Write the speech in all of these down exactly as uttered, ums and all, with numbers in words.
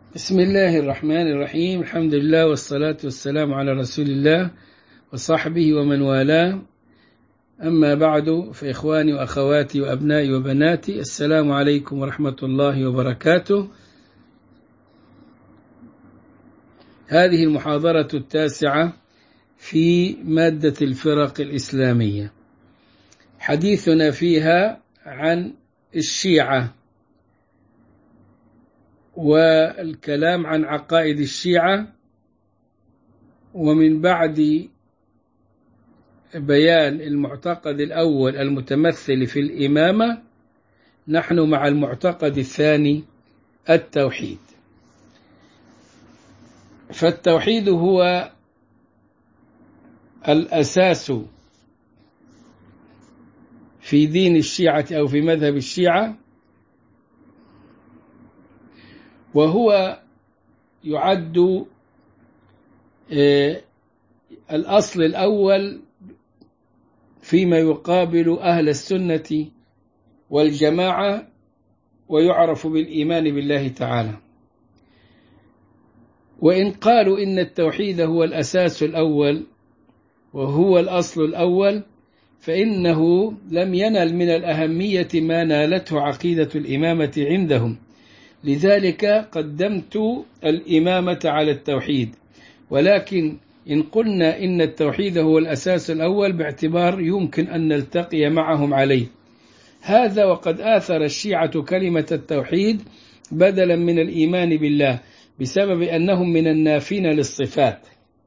بسم الله الرحمن الرحيم. الحمد لله والصلاة والسلام على رسول الله وصحبه ومن والاه. أما بعد، فإخواني وأخواتي وأبنائي وبناتي، السلام عليكم ورحمة الله وبركاته. هذه المحاضرة التاسعة في مادة الفرق الإسلامية، حديثنا فيها عن الشيعة والكلام عن عقائد الشيعة، ومن بعد بيان المعتقد الأول المتمثل في الإمامة نحن مع المعتقد الثاني التوحيد. فالتوحيد هو الأساس في دين الشيعة أو في مذهب الشيعة، وهو يعد الأصل الأول فيما يقابل أهل السنة والجماعة، ويعرف بالإيمان بالله تعالى. وإن قالوا إن التوحيد هو الأساس الأول وهو الأصل الأول، فإنه لم ينل من الأهمية ما نالته عقيدة الإمامة عندهم، لذلك قدمت الإمامة على التوحيد. ولكن إن قلنا إن التوحيد هو الأساس الأول باعتبار يمكن أن نلتقي معهم عليه، هذا وقد آثر الشيعة كلمة التوحيد بدلا من الإيمان بالله بسبب أنهم من النافين للصفات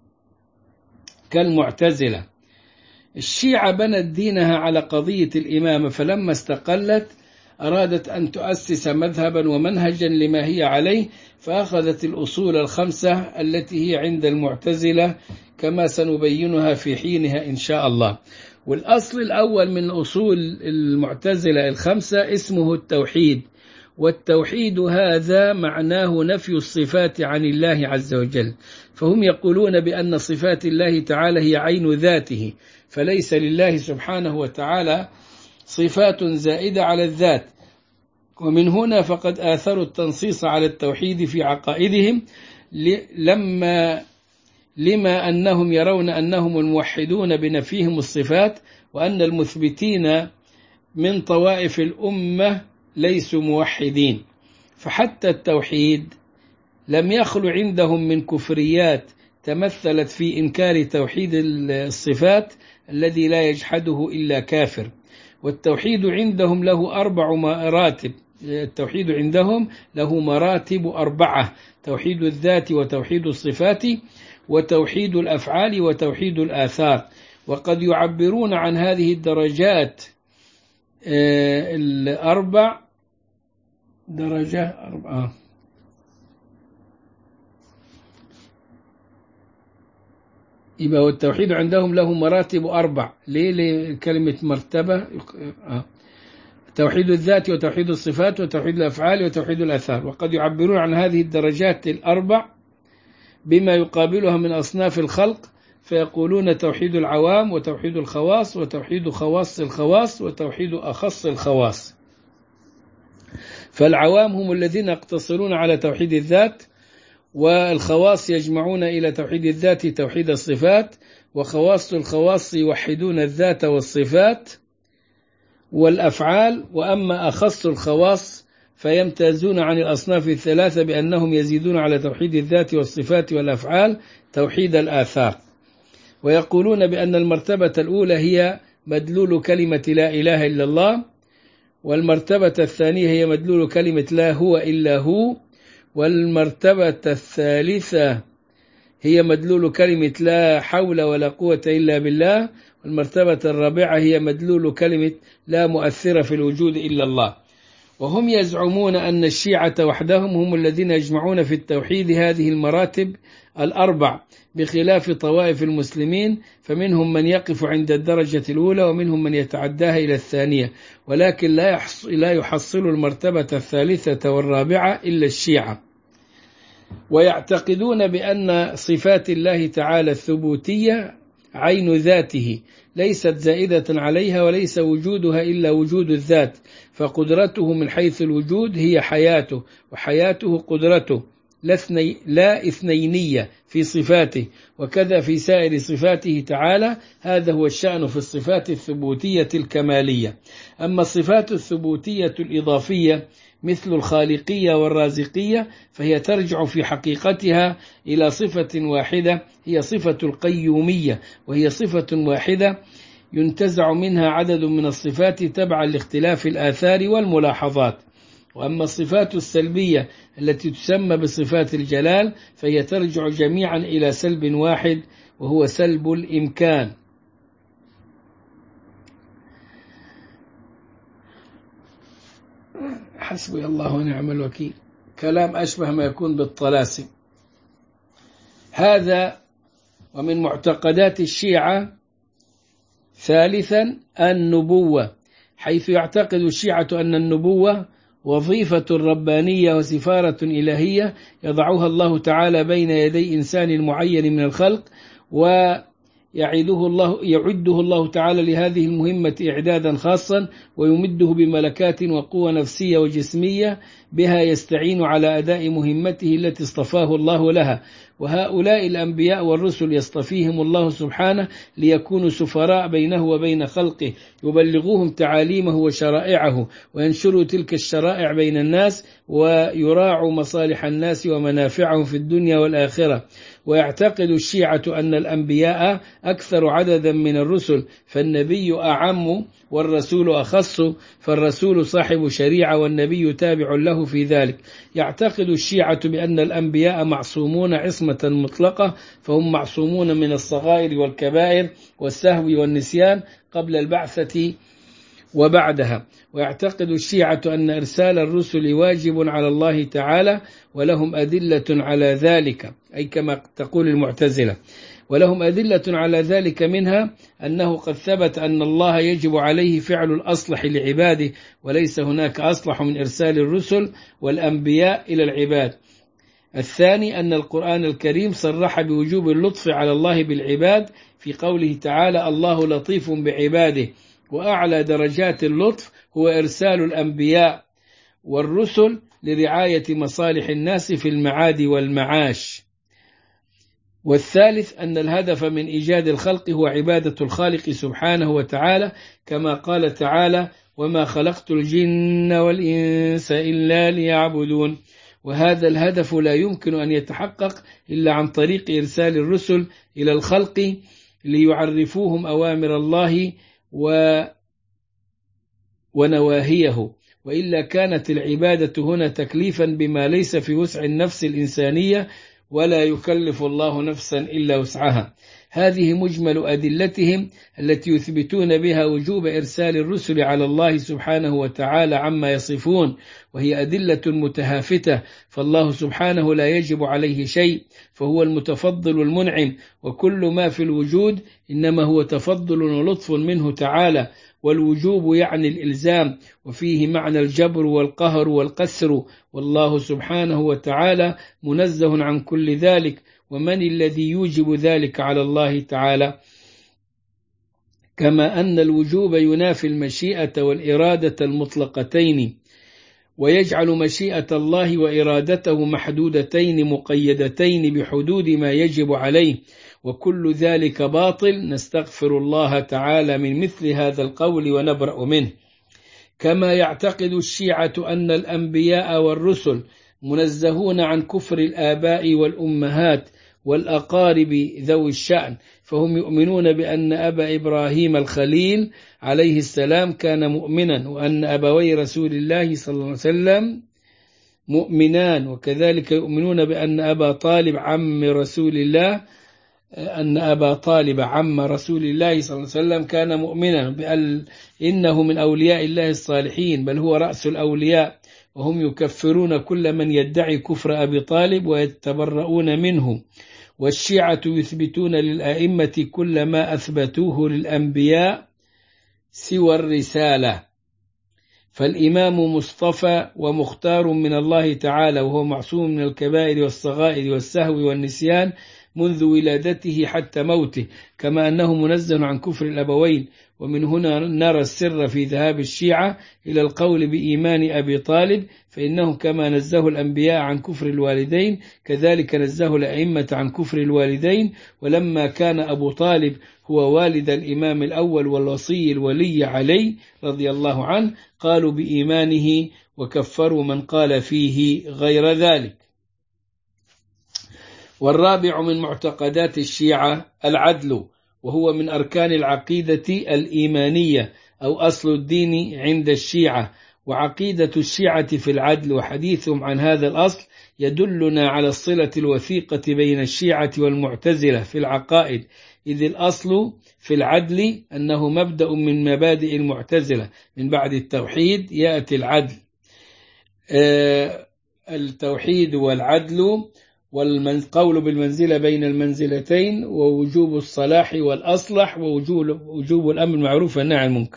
كالمعتزلة. الشيعة بنت دينها على قضية الإمامة، فلما استقلت أرادت أن تؤسس مذهبا ومنهجا لما هي عليه، فأخذت الأصول الخمسة التي هي عند المعتزلة كما سنبينها في حينها إن شاء الله. والأصل الأول من أصول المعتزلة الخمسة اسمه التوحيد، والتوحيد هذا معناه نفي الصفات عن الله عز وجل. فهم يقولون بأن صفات الله تعالى هي عين ذاته، فليس لله سبحانه وتعالى صفات زائدة على الذات. ومن هنا فقد آثروا التنصيص على التوحيد في عقائدهم، لما لما أنهم يرون أنهم الموحدون بنفيهم الصفات، وأن المثبتين من طوائف الأمة ليسوا موحدين. فحتى التوحيد لم يخل عندهم من كفريات تمثلت في إنكار توحيد الصفات الذي لا يجحده إلا كافر. والتوحيد عندهم له أربع مراتب. التوحيد عندهم له مراتب أربعة: توحيد الذات، وتوحيد الصفات، وتوحيد الأفعال، وتوحيد الآثار. وقد يعبرون عن هذه الدرجات الأربع درجة أربعة يبقى التوحيد عندهم له مراتب أربع. ليه لكلمة مرتبة؟ آه. توحيد الذات، وتوحيد الصفات، وتوحيد الأفعال، وتوحيد الآثار. وقد يعبرون عن هذه الدرجات الأربع بما يقابلها من أصناف الخلق، فيقولون توحيد العوام، وتوحيد الخواص، وتوحيد خواص الخواص، وتوحيد أخص الخواص. فالعوام هم الذين يقتصرون على توحيد الذات، والخواص يجمعون إلى توحيد الذات توحيد الصفات، وخواص الخواص يوحدون الذات والصفات والأفعال. وأما أخص الخواص فيمتازون عن الأصناف الثلاثة بأنهم يزيدون على توحيد الذات والصفات والأفعال توحيد الآثار. ويقولون بأن المرتبة الأولى هي مدلول كلمة لا إله إلا الله، والمرتبة الثانية هي مدلول كلمة لا هو إلا هو، والمرتبة الثالثة هي مدلول كلمة لا حول ولا قوة إلا بالله، والمرتبة الرابعة هي مدلول كلمة لا مؤثر في الوجود إلا الله. وهم يزعمون أن الشيعة وحدهم هم الذين يجمعون في التوحيد هذه المراتب الأربع، بخلاف طوائف المسلمين، فمنهم من يقف عند الدرجة الأولى، ومنهم من يتعداها إلى الثانية، ولكن لا لا يحصل المرتبة الثالثة والرابعة إلا الشيعة. ويعتقدون بأن صفات الله تعالى الثبوتية عين ذاته ليست زائدة عليها، وليس وجودها إلا وجود الذات، فقدرته من حيث الوجود هي حياته، وحياته قدرته، لا اثنينية في صفاته، وكذا في سائر صفاته تعالى. هذا هو الشأن في الصفات الثبوتية الكمالية. أما الصفات الثبوتية الإضافية مثل الخالقية والرازقية فهي ترجع في حقيقتها إلى صفة واحدة، هي صفة القيومية، وهي صفة واحدة ينتزع منها عدد من الصفات تبعا لاختلاف الآثار والملاحظات. وأما الصفات السلبية التي تسمى بصفات الجلال فهي ترجع جميعا إلى سلب واحد، وهو سلب الإمكان. حسبي الله ونعم الوكيل، كلام أشبه ما يكون بالطلاسم. هذا ومن معتقدات الشيعة. ثالثا النبوة، حيث يعتقد الشيعة أن النبوة وظيفة ربانية وسفارة إلهية يضعها الله تعالى بين يدي إنسان معين من الخلق، ويعده الله يعده الله تعالى لهذه المهمة إعدادا خاصا، ويمده بملكات وقوة نفسية وجسمية بها يستعين على أداء مهمته التي اصطفاه الله لها. وهؤلاء الأنبياء والرسل يصطفيهم الله سبحانه ليكونوا سفراء بينه وبين خلقه، يبلغوهم تعاليمه وشرائعه، وينشروا تلك الشرائع بين الناس، ويراعوا مصالح الناس ومنافعهم في الدنيا والآخرة. ويعتقد الشيعة أن الأنبياء أكثر عددا من الرسل، فالنبي أعم والرسول أخص، فالرسول صاحب شريعة والنبي تابع له في ذلك. يعتقد الشيعة بأن الأنبياء معصومون عصمة مطلقة، فهم معصومون من الصغائر والكبائر والسهو والنسيان قبل البعثة وبعدها. ويعتقد الشيعة أن إرسال الرسل واجب على الله تعالى، ولهم أدلة على ذلك، أي كما تقول المعتزلة، ولهم أدلة على ذلك، منها أنه قد ثبت أن الله يجب عليه فعل الأصلح لعباده، وليس هناك أصلح من إرسال الرسل والأنبياء إلى العباد. الثاني أن القرآن الكريم صرح بوجوب اللطف على الله بالعباد في قوله تعالى: الله لطيف بعباده. وأعلى درجات اللطف هو إرسال الأنبياء والرسل لرعاية مصالح الناس في المعاد والمعاش. والثالث أن الهدف من إيجاد الخلق هو عبادة الخالق سبحانه وتعالى، كما قال تعالى: وما خلقت الجن والإنس إلا ليعبدون. وهذا الهدف لا يمكن أن يتحقق إلا عن طريق إرسال الرسل إلى الخلق ليعرفوهم أوامر الله و ونواهيه، وإلا كانت العبادة هنا تكليفا بما ليس في وسع النفس الإنسانية، ولا يكلف الله نفسا إلا وسعها. هذه مجمل أدلتهم التي يثبتون بها وجوب إرسال الرسل على الله سبحانه وتعالى عما يصفون، وهي أدلة متهافتة، فالله سبحانه لا يجب عليه شيء، فهو المتفضل المنعم، وكل ما في الوجود إنما هو تفضل ولطف منه تعالى. والوجوب يعني الإلزام، وفيه معنى الجبر والقهر والقسر، والله سبحانه وتعالى منزه عن كل ذلك. ومن الذي يوجب ذلك على الله تعالى؟ كما أن الوجوب ينافي المشيئة والإرادة المطلقتين، ويجعل مشيئة الله وإرادته محدودتين مقيدتين بحدود ما يجب عليه، وكل ذلك باطل، نستغفر الله تعالى من مثل هذا القول ونبرأ منه. كما يعتقد الشيعة أن الأنبياء والرسل منزهون عن كفر الآباء والأمهات والأقارب ذوي الشأن، فهم يؤمنون بأن أبا إبراهيم الخليل عليه السلام كان مؤمنا، وأن أبوي رسول الله صلى الله عليه وسلم مؤمنان، وكذلك يؤمنون بأن أبا طالب عم رسول الله أن أبا طالب عم رسول الله صلى الله عليه وسلم كان مؤمنا، بأن إنه من أولياء الله الصالحين، بل هو رأس الأولياء. وهم يكفرون كل من يدعي كفر أبي طالب ويتبرؤون منه. والشيعة يثبتون للأئمة كل ما أثبتوه للأنبياء سوى الرسالة، فالإمام مصطفى ومختار من الله تعالى، وهو معصوم من الكبائر والصغائر والسهو والنسيان، منذ ولادته حتى موته، كما أنه منزه عن كفر الأبوين. ومن هنا نرى السر في ذهاب الشيعة إلى القول بإيمان أبي طالب، فإنه كما نزه الأنبياء عن كفر الوالدين كذلك نزه الأئمة عن كفر الوالدين. ولما كان أبو طالب هو والد الإمام الأول والوصي الولي علي رضي الله عنه قالوا بإيمانه وكفروا من قال فيه غير ذلك. والرابع من معتقدات الشيعة العدل، وهو من أركان العقيدة الإيمانية أو أصل الدين عند الشيعة. وعقيدة الشيعة في العدل وحديثهم عن هذا الأصل يدلنا على الصلة الوثيقة بين الشيعة والمعتزلة في العقائد، إذ الأصل في العدل أنه مبدأ من مبادئ المعتزلة، من بعد التوحيد يأتي العدل. آه التوحيد والعدل والقول بالمنزلة بين المنزلتين، ووجوب الصلاح والأصلح، ووجوب الأمر المعروف والنهي عن المنكر.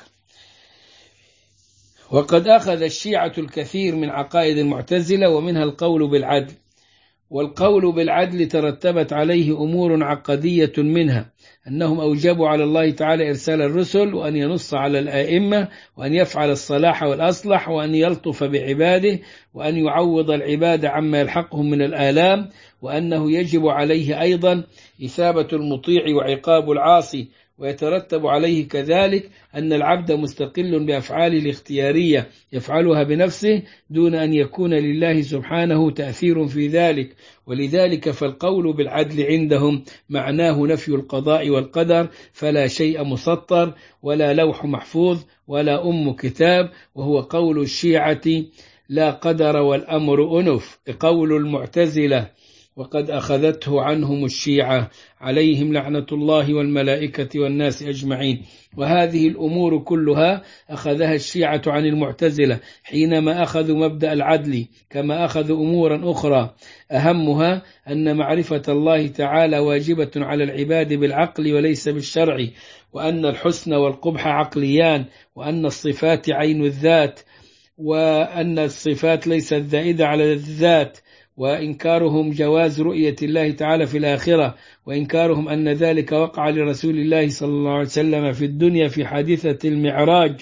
وقد أخذ الشيعة الكثير من عقائد المعتزلة ومنها القول بالعدل. والقول بالعدل ترتبت عليه أمور عقدية، منها أنهم أوجبوا على الله تعالى إرسال الرسل، وأن ينص على الآئمة، وأن يفعل الصلاح والأصلح، وأن يلطف بعباده، وأن يعوض العباد عما يلحقهم من الآلام، وأنه يجب عليه أيضا إثابة المطيع وعقاب العاصي. ويترتب عليه كذلك أن العبد مستقل بأفعاله الاختيارية يفعلها بنفسه دون أن يكون لله سبحانه تأثير في ذلك. ولذلك فالقول بالعدل عندهم معناه نفي القضاء والقدر، فلا شيء مسطر ولا لوح محفوظ ولا أم كتاب، وهو قول الشيعة لا قدر والأمر أنف، قول المعتزلة وقد أخذته عنهم الشيعة عليهم لعنة الله والملائكة والناس أجمعين. وهذه الأمور كلها أخذها الشيعة عن المعتزلة حينما أخذوا مبدأ العدل، كما أخذوا أمورا أخرى أهمها أن معرفة الله تعالى واجبة على العباد بالعقل وليس بالشرع، وأن الحسن والقبح عقليان، وأن الصفات عين الذات، وأن الصفات ليست زائدة على الذات، وإنكارهم جواز رؤية الله تعالى في الآخرة، وإنكارهم أن ذلك وقع لرسول الله صلى الله عليه وسلم في الدنيا في حادثة المعراج.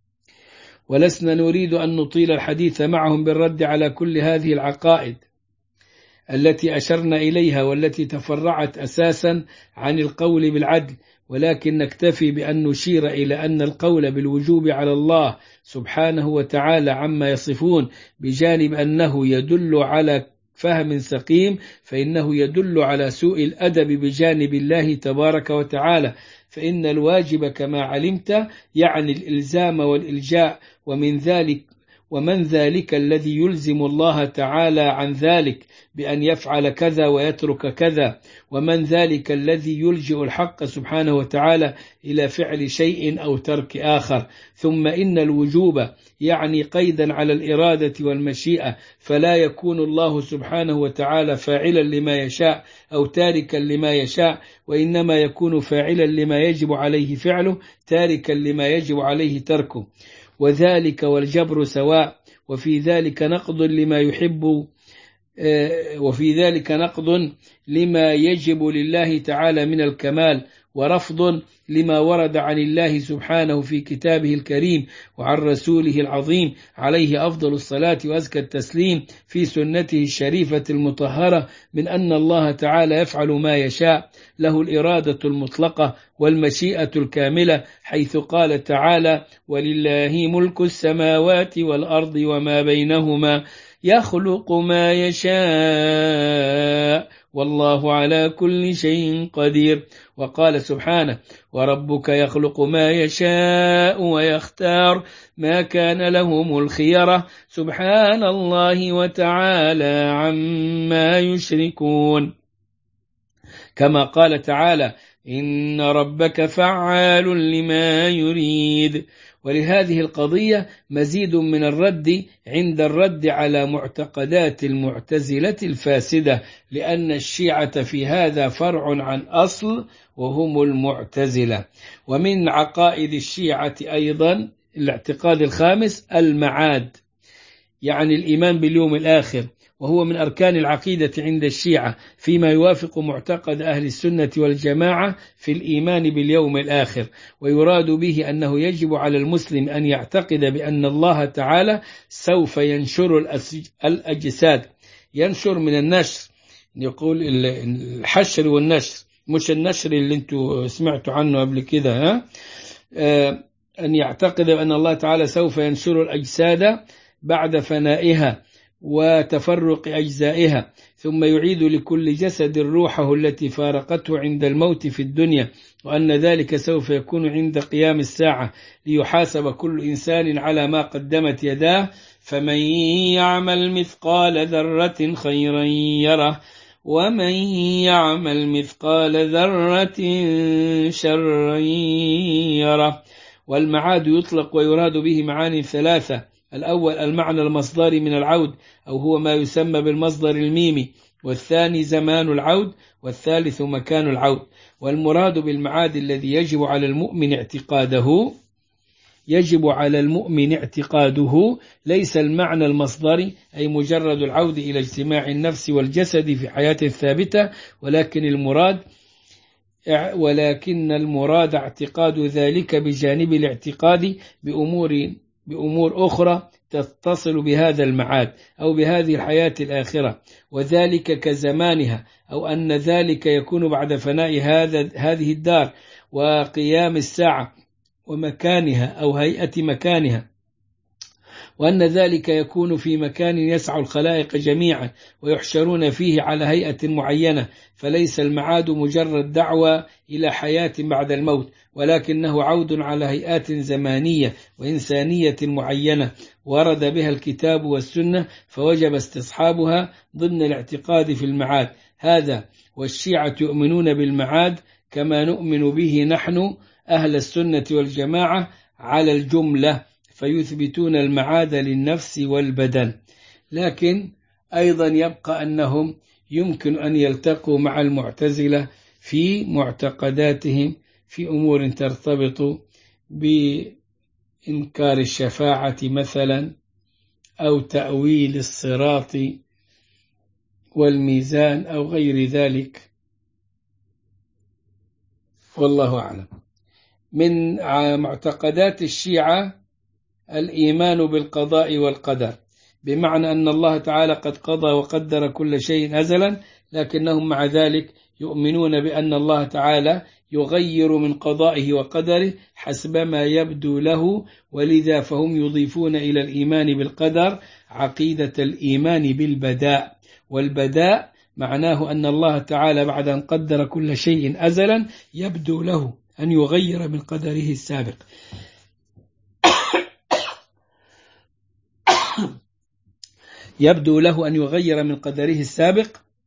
ولسنا نريد أن نطيل الحديث معهم بالرد على كل هذه العقائد التي أشرنا إليها والتي تفرعت أساسا عن القول بالعدل، ولكن نكتفي بأن نشير إلى أن القول بالوجوب على الله سبحانه وتعالى عما يصفون، بجانب أنه يدل على فهم سقيم، فإنه يدل على سوء الأدب بجانب الله تبارك وتعالى. فإن الواجب كما علمت يعني الإلزام والإلجاء، ومن ذلك ومن ذلك الذي يلزم الله تعالى عن ذلك بأن يفعل كذا ويترك كذا، ومن ذلك الذي يلجئ الحق سبحانه وتعالى إلى فعل شيء أو ترك آخر. ثم إن الوجوب يعني قيدا على الإرادة والمشيئة، فلا يكون الله سبحانه وتعالى فاعلا لما يشاء أو تاركا لما يشاء، وإنما يكون فاعلا لما يجب عليه فعله تاركا لما يجب عليه تركه، وذلك والجبر سواء. وفي ذلك نقض لما يحب وفي ذلك نقض لما يجب لله تعالى من الكمال، ورفض لما ورد عن الله سبحانه في كتابه الكريم وعن رسوله العظيم عليه أفضل الصلاة وأزكى التسليم في سنته الشريفة المطهرة، من أن الله تعالى يفعل ما يشاء، له الإرادة المطلقة والمشيئة الكاملة، حيث قال تعالى: ولله ملك السماوات والأرض وما بينهما يخلق ما يشاء والله على كل شيء قدير. وقال سبحانه: وربك يخلق ما يشاء ويختار ما كان لهم الخيرة سبحان الله وتعالى عما يشركون. كما قال تعالى: إن ربك فعال لما يريد. ولهذه القضية مزيد من الرد عند الرد على معتقدات المعتزلة الفاسدة، لأن الشيعة في هذا فرع عن أصل وهم المعتزلة. ومن عقائد الشيعة أيضا الاعتقاد الخامس المعاد، يعني الإيمان باليوم الآخر، وهو من أركان العقيدة عند الشيعة فيما يوافق معتقد أهل السنة والجماعة في الإيمان باليوم الآخر. ويراد به أنه يجب على المسلم أن يعتقد بأن الله تعالى سوف ينشر الأجساد. ينشر من النشر، يقول الحشر والنشر، مش النشر اللي انتوا سمعتوا عنه قبل كده، ها؟ آه أن يعتقد بأن الله تعالى سوف ينشر الأجساد بعد فنائها وتفرق أجزائها، ثم يعيد لكل جسد روحه التي فارقته عند الموت في الدنيا، وأن ذلك سوف يكون عند قيام الساعة ليحاسب كل إنسان على ما قدمت يداه، فمن يعمل مثقال ذرة خيرا يره ومن يعمل مثقال ذرة شرا يره. والمعاد يطلق ويراد به معاني ثلاثة: الأول المعنى المصدري من العود، أو هو ما يسمى بالمصدر الميمي، والثاني زمان العود، والثالث مكان العود. والمراد بالمعاد الذي يجب على المؤمن اعتقاده يجب على المؤمن اعتقاده ليس المعنى المصدري أي مجرد العود إلى اجتماع النفس والجسد في حياة ثابتة، ولكن المراد ولكن المراد اعتقاد ذلك بجانب الاعتقاد بأمور بأمور أخرى تتصل بهذا المعاد أو بهذه الحياة الآخرة، وذلك كزمانها، أو أن ذلك يكون بعد فناء هذا هذه الدار وقيام الساعة، ومكانها أو هيئة مكانها، وأن ذلك يكون في مكان يسع الخلائق جميعا ويحشرون فيه على هيئة معينة. فليس المعاد مجرد دعوة إلى حياة بعد الموت، ولكنه عود على هيئات زمانية وإنسانية معينة ورد بها الكتاب والسنة، فوجب استصحابها ضمن الاعتقاد في المعاد هذا. والشيعة يؤمنون بالمعاد كما نؤمن به نحن أهل السنة والجماعة على الجملة، فيثبتون المعاد للنفس والبدن، لكن أيضا يبقى أنهم يمكن أن يلتقوا مع المعتزلة في معتقداتهم في أمور ترتبط بإنكار الشفاعة مثلا، أو تأويل الصراط والميزان أو غير ذلك، والله أعلم. من معتقدات الشيعة الإيمان بالقضاء والقدر، بمعنى أن الله تعالى قد قضى وقدر كل شيء أزلا، لكنهم مع ذلك يؤمنون بأن الله تعالى يغير من قضائه وقدره حسب ما يبدو له، ولذا فهم يضيفون إلى الإيمان بالقدر عقيدة الإيمان بالبداء. والبداء معناه أن الله تعالى بعد أن قدر كل شيء أزلا يبدو له أن يغير من قدره السابق. يبدو له أن يغير من قدره السابق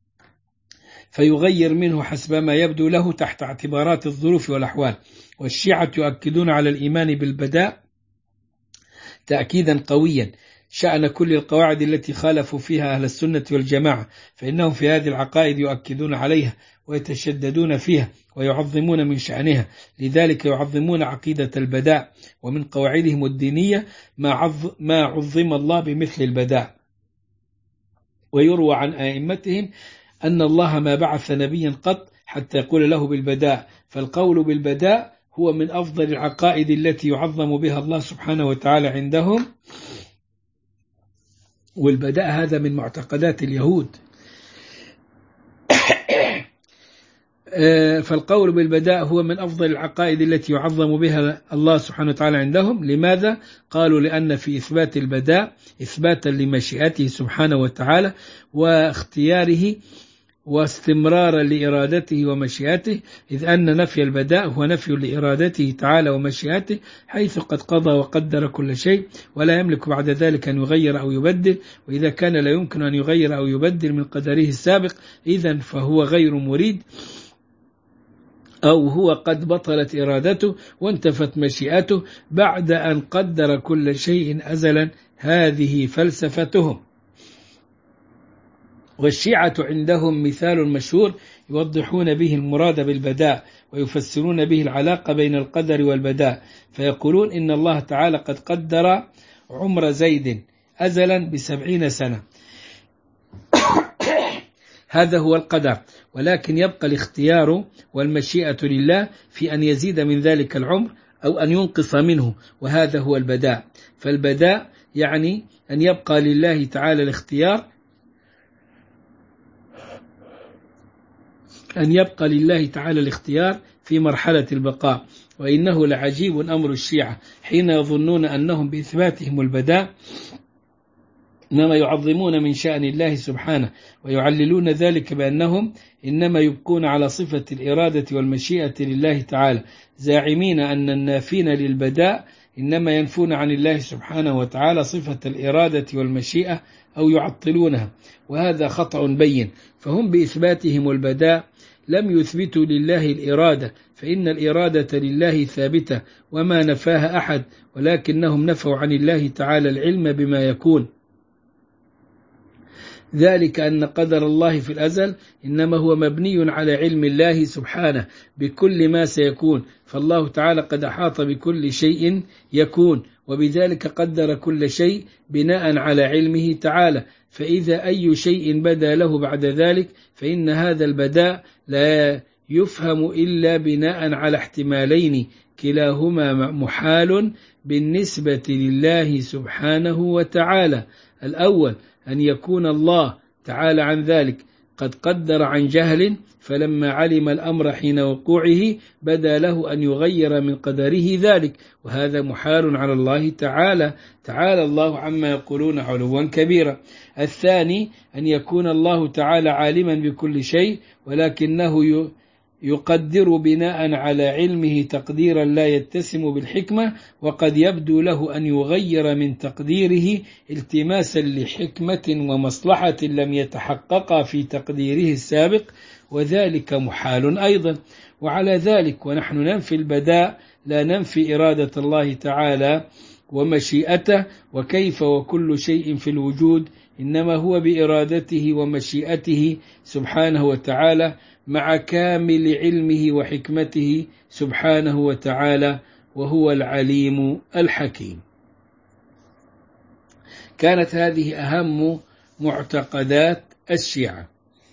فيغير منه حسب ما يبدو له تحت اعتبارات الظروف والأحوال. والشيعة يؤكدون على الإيمان بالبداء تأكيدا قويا شأن كل القواعد التي خالفوا فيها أهل السنة والجماعة، فإنهم في هذه العقائد يؤكدون عليها ويتشددون فيها ويعظمون من شأنها. لذلك يعظمون عقيدة البداء، ومن قواعدهم الدينية ما عظم الله بمثل البداء. ويروى عن أئمتهم أن الله ما بعث نبيا قط حتى يقول له بالبداء، فالقول بالبداء هو من أفضل العقائد التي يعظم بها الله سبحانه وتعالى عندهم. والبداء هذا من معتقدات اليهود. فالقول بالبداء هو من أفضل العقائد التي يعظم بها الله سبحانه وتعالى عندهم. لماذا؟ قالوا لأن في إثبات البداء إثباتا لمشيئته سبحانه وتعالى واختياره واستمرارا لإرادته ومشيئته، إذ أن نفي البداء هو نفي لإرادته تعالى ومشيئته، حيث قد قضى وقدر كل شيء ولا يملك بعد ذلك أن يغير أو يبدل. وإذا كان لا يمكن أن يغير أو يبدل من قدره السابق، إذن فهو غير مريد، أو هو قد بطلت إرادته وانتفت مشيئته بعد أن قدر كل شيء أزلا. هذه فلسفتهم. والشيعة عندهم مثال مشهور يوضحون به المراد بالبداء ويفسرون به العلاقة بين القدر والبداء، فيقولون إن الله تعالى قد قدر عمر زيد أزلا بسبعين سنة، هذا هو القدر، ولكن يبقى الاختيار والمشيئة لله في أن يزيد من ذلك العمر أو أن ينقص منه، وهذا هو البداء. فالبداء يعني أن يبقى لله تعالى الاختيار، أن يبقى لله تعالى الاختيار في مرحلة البقاء. وإنه لعجيب أمر الشيعة حين يظنون أنهم بإثباتهم البداء إنما يعظمون من شأن الله سبحانه، ويعللون ذلك بأنهم إنما يبقون على صفة الإرادة والمشيئة لله تعالى، زاعمين أن النافين للبداء إنما ينفون عن الله سبحانه وتعالى صفة الإرادة والمشيئة أو يعطلونها، وهذا خطأ بين. فهم بإثباتهم البداء لم يثبتوا لله الإرادة، فإن الإرادة لله ثابتة وما نفاها أحد، ولكنهم نفوا عن الله تعالى العلم بما يكون، ذلك أن قدر الله في الأزل إنما هو مبني على علم الله سبحانه بكل ما سيكون، فالله تعالى قد أحاط بكل شيء يكون، وبذلك قدر كل شيء بناء على علمه تعالى. فإذا أي شيء بدا له بعد ذلك فإن هذا البداء لا يفهم إلا بناء على احتمالين كلاهما محال بالنسبة لله سبحانه وتعالى. الأول أن يكون الله تعالى عن ذلك قد قدر عن جهل، فلما علم الأمر حين وقوعه بدا له أن يغير من قدره ذلك، وهذا محال على الله تعالى، تعالى الله عما يقولون علوا كبيرا. الثاني أن يكون الله تعالى عالما بكل شيء، ولكنه يقدر بناء على علمه تقديرا لا يتسم بالحكمة، وقد يبدو له أن يغير من تقديره التماسا لحكمة ومصلحة لم يتحقق في تقديره السابق، وذلك محال أيضا. وعلى ذلك ونحن ننفي البداء لا ننفي إرادة الله تعالى ومشيئته، وكيف وكل شيء في الوجود إنما هو بإرادته ومشيئته سبحانه وتعالى مع كامل علمه وحكمته سبحانه وتعالى، وهو العليم الحكيم. كانت هذه أهم معتقدات الشيعة.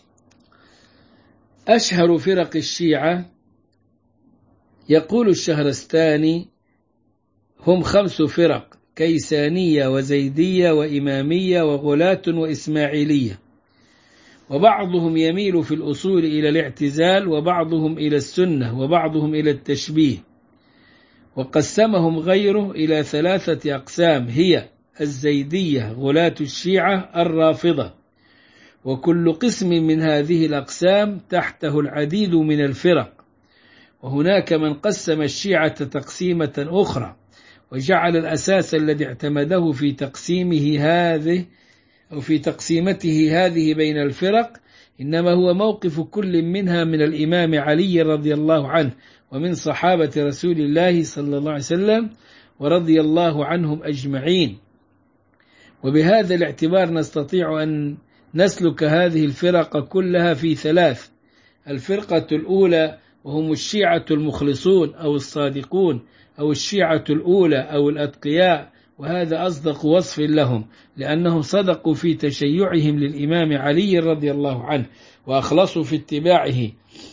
أشهر فرق الشيعة يقول الشهرستاني هم خمس فرق: كيسانية وزيدية وإمامية وغلاة وإسماعيلية، وبعضهم يميل في الأصول إلى الاعتزال، وبعضهم إلى السنة، وبعضهم إلى التشبيه. وقسمهم غيره إلى ثلاثة أقسام هي الزيدية، غلاة الشيعة، الرافضة. وكل قسم من هذه الأقسام تحته العديد من الفرق. وهناك من قسم الشيعة تقسيمة أخرى وجعل الأساس الذي اعتمده في تقسيمه هذه أو في تقسيمته هذه بين الفرق إنما هو موقف كل منها من الإمام علي رضي الله عنه ومن صحابة رسول الله صلى الله عليه وسلم ورضي الله عنهم أجمعين. وبهذا الاعتبار نستطيع أن نسلك هذه الفرق كلها في ثلاث: الفرقة الأولى وهم الشيعة المخلصون أو الصادقون أو الشيعة الأولى أو الأتقياء، وهذا أصدق وصف لهم لأنهم صدقوا في تشيعهم للإمام علي رضي الله عنه وأخلصوا في اتباعه